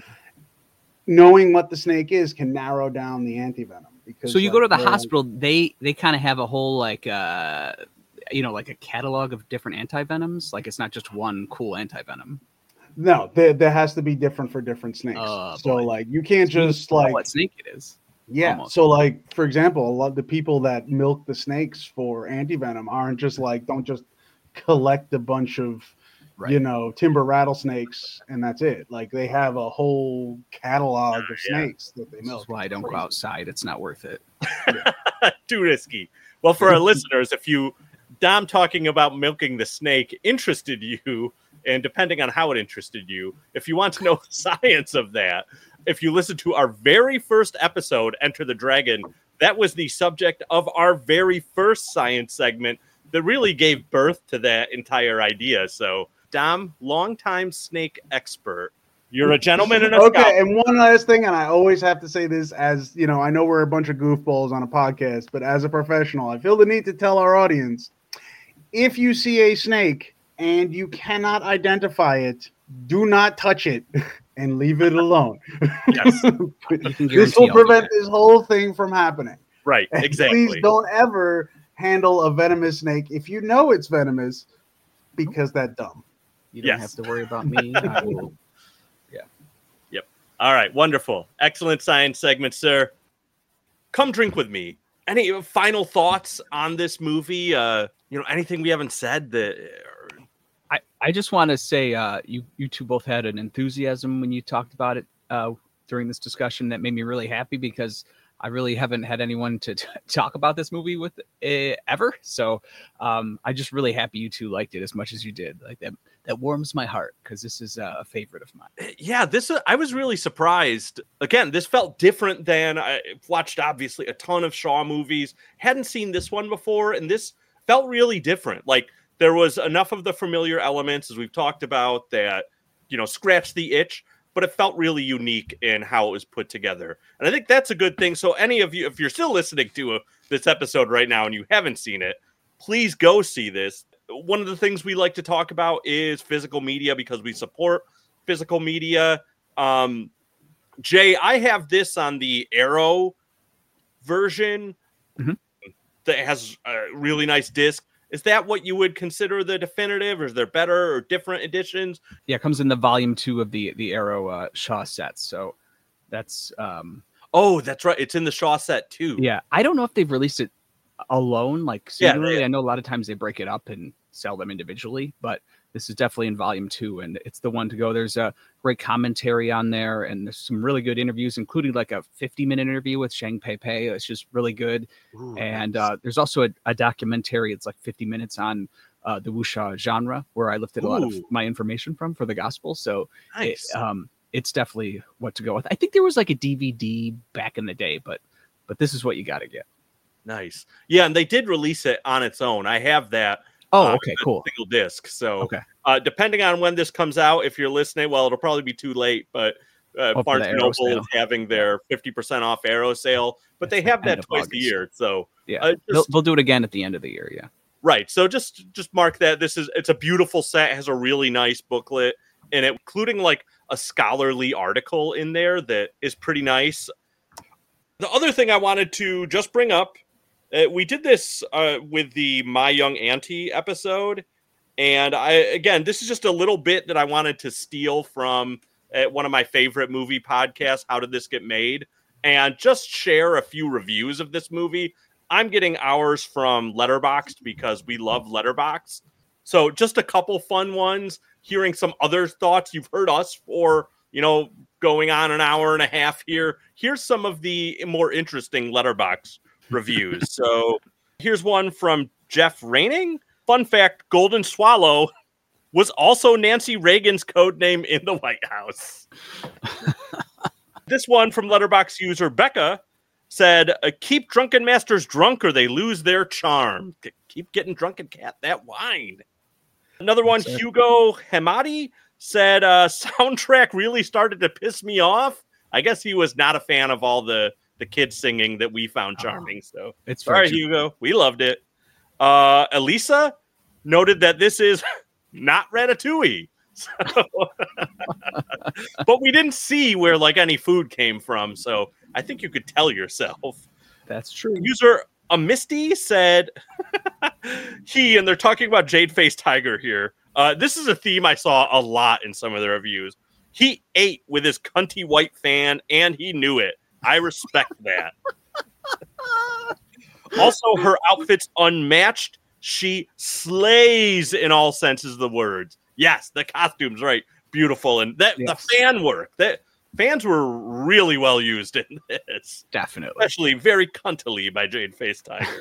knowing what the snake is can narrow down the antivenom. So you go to the hospital, they kind of have a whole like like a catalog of different antivenoms. Like it's not just one cool antivenom. No, there has to be different for different snakes. So like you can't just like what snake it is. Yeah. Almost. So like for example, a lot of the people that milk the snakes for antivenom aren't just like don't just collect a bunch of timber rattlesnakes and that's it. Like they have a whole catalog of snakes that they milk. That's why I don't go outside. It's not worth it. Too risky. Well, for our listeners, if Dom talking about milking the snake interested you, and depending on how it interested you, if you want to know the science of that, if you listen to our very first episode, Enter the Dragon, that was the subject of our very first science segment that really gave birth to that entire idea. So, Dom, longtime snake expert. You're a gentleman and a okay, scholar. and one last thing, and I always have to say this as, I know we're a bunch of goofballs on a podcast, but as a professional, I feel the need to tell our audience, if you see a snake and you cannot identify it, do not touch it and leave it alone. Yes. This will prevent this whole thing from happening. Right, And exactly. please don't ever handle a venomous snake if you know it's venomous, because that's dumb. You don't have to worry about me. I will. Yep. All right. Wonderful. Excellent science segment, sir. Come drink with me. Any final thoughts on this movie? Anything we haven't said that. I just want to say you two both had an enthusiasm when you talked about it during this discussion that made me really happy because I really haven't had anyone to talk about this movie with ever. So I'm just really happy you two liked it as much as you did. Like that warms my heart because this is a favorite of mine. Yeah, I was really surprised. Again, this felt different than I've watched, obviously, a ton of Shaw movies. Hadn't seen this one before, and this felt really different. Like there was enough of the familiar elements, as we've talked about, that, scratched the itch, but it felt really unique in how it was put together. And I think that's a good thing. So any of you, if you're still listening to this episode right now and you haven't seen it, please go see this. One of the things we like to talk about is physical media because we support physical media. Jay, I have this on the Arrow version that has a really nice disc. Is that what you would consider the definitive, or is there better or different editions? Yeah, it comes in the volume 2 of the Arrow Shaw sets. So that's oh, that's right. It's in the Shaw set too. Yeah, I don't know if they've released it alone, like singularly. Yeah. I know a lot of times they break it up and sell them individually, but this is definitely in volume 2, and it's the one to go. There's a great commentary on there, and there's some really good interviews, including like a 50-minute interview with Shang Pei Pei. It's just really good. Ooh, and nice. There's also a documentary. It's like 50 minutes on the wuxia genre, where I lifted a lot of my information from for the gospel. So nice. It's definitely what to go with. I think there was like a DVD back in the day, but this is what you got to get. Nice. Yeah, and they did release it on its own. I have that. Oh, okay, cool. Single disc. So, okay. Depending on when this comes out, if you're listening, well, it'll probably be too late. But Barnes & Noble is having their 50% off Arrow sale, but they have that twice a year. So yeah, they'll do it again at the end of the year. Yeah, right. So just mark that. It's a beautiful set. It has a really nice booklet in it, including like a scholarly article in there that is pretty nice. The other thing I wanted to just bring up. We did this with the My Young Auntie episode, and this is just a little bit that I wanted to steal from at one of my favorite movie podcasts, How Did This Get Made? And just share a few reviews of this movie. I'm getting ours from Letterboxd because we love Letterboxd. So just a couple fun ones, hearing some other thoughts. You've heard us for, going on an hour and a half here. Here's some of the more interesting Letterboxd reviews. So here's one from Jeff Raining. Fun fact, Golden Swallow was also Nancy Reagan's code name in the White House. This one from Letterboxd user Becca said, keep drunken masters drunk or they lose their charm. Keep getting drunk and cat that wine. Another one, Hugo Hamadi, said, soundtrack really started to piss me off. I guess he was not a fan of all the kids singing that we found charming. So it's all right, Hugo. We loved it. Elisa noted that this is not Ratatouille. So, but we didn't see where any food came from. So I think you could tell yourself. That's true. User Misty said and they're talking about Jade-Faced Tiger here. This is a theme I saw a lot in some of the reviews. He ate with his cunty white fan and he knew it. I respect that. Also, her outfit's unmatched. She slays in all senses of the words. Yes, the costume's right. Beautiful. And the fan work. Fans were really well used in this. Definitely. Especially very cuntily by Jade-Faced Tiger.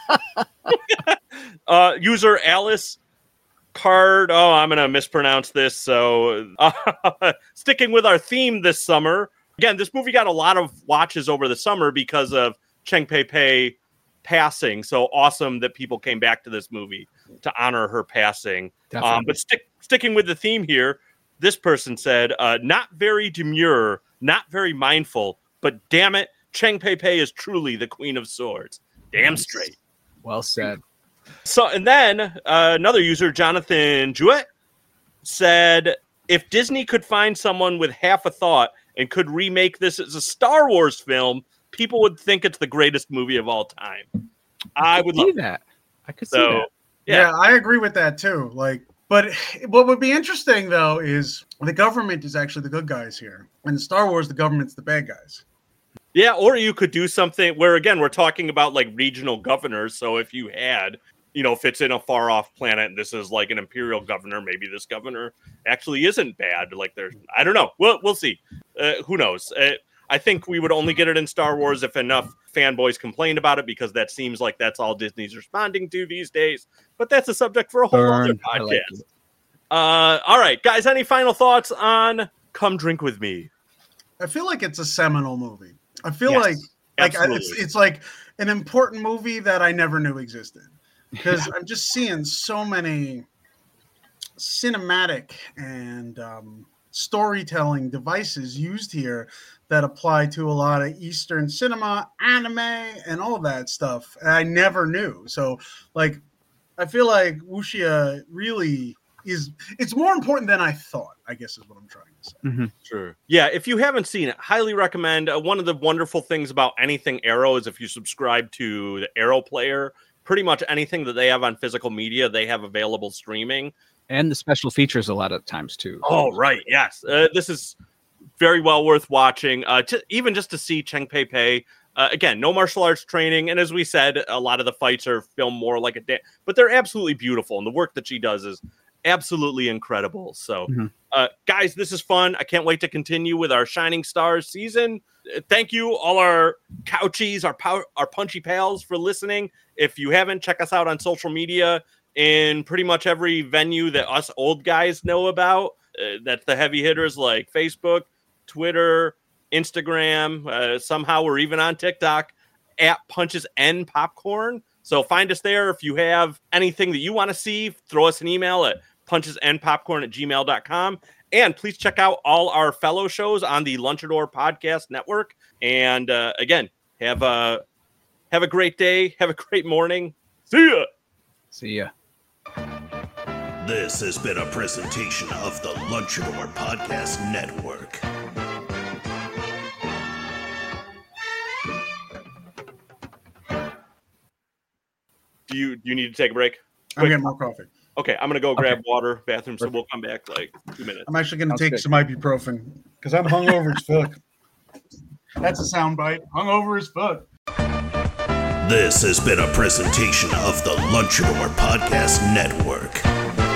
User Alice Card. Oh, I'm going to mispronounce this. So sticking with our theme this summer. Again, this movie got a lot of watches over the summer because of Cheng Pei passing. So awesome that people came back to this movie to honor her passing. But sticking with the theme here, this person said, not very demure, not very mindful, but damn it, Cheng Pei is truly the Queen of Swords. Damn straight. Well said. So, and then another user, Jonathan Jewett, said, if Disney could find someone with half a thought and could remake this as a Star Wars film, people would think it's the greatest movie of all time. I would love that. I could see that. Yeah, I agree with that too. But what would be interesting though is the government is actually the good guys here. In Star Wars, the government's the bad guys. Yeah, or you could do something where, again, we're talking about regional governors. So if you had, if it's in a far off planet and this is an imperial governor, maybe this governor actually isn't bad. I don't know. We'll see. Who knows? I think we would only get it in Star Wars if enough fanboys complained about it, because that seems like that's all Disney's responding to these days. But that's a subject for a whole other podcast. All right, guys, any final thoughts on Come Drink With Me? I feel like it's a seminal movie. I feel it's like an important movie that I never knew existed, because I'm just seeing so many cinematic and storytelling devices used here that apply to a lot of Eastern cinema, anime, and all that stuff. And I never knew. So I feel like wuxia really it's more important than I thought, I guess is what I'm trying to say. Mm-hmm. Sure. Yeah, if you haven't seen it, highly recommend. One of the wonderful things about anything Arrow is if you subscribe to the Arrow Player, pretty much anything that they have on physical media, they have available streaming. And the special features a lot of times too. Oh, right. Yes. This is very well worth watching. Even just to see Cheng Pei. Again, no martial arts training. And as we said, a lot of the fights are filmed more like a dance, but they're absolutely beautiful. And the work that she does is absolutely incredible. So, guys, this is fun. I can't wait to continue with our Shining Stars season. Thank you, all our couchies, our punchy pals, for listening. If you haven't, check us out on social media in pretty much every venue that us old guys know about. That's the heavy hitters like Facebook, Twitter, Instagram. Somehow we're even on TikTok at Punches and Popcorn. So find us there. If you have anything that you want to see, throw us an email at punchesandpopcorn@gmail.com. And please check out all our fellow shows on the Lunchador Podcast Network. And again, have a great day. Have a great morning. See ya. See ya. This has been a presentation of the Lunchador Podcast Network. Do you need to take a break? I'm getting more coffee. Okay, I'm gonna go grab water, bathroom, so we'll come back like 2 minutes. I'm actually going to Sounds take good. some ibuprofen because I'm hungover as fuck. That's a soundbite. Hungover as fuck. This has been a presentation of the Lunchador Podcast Network.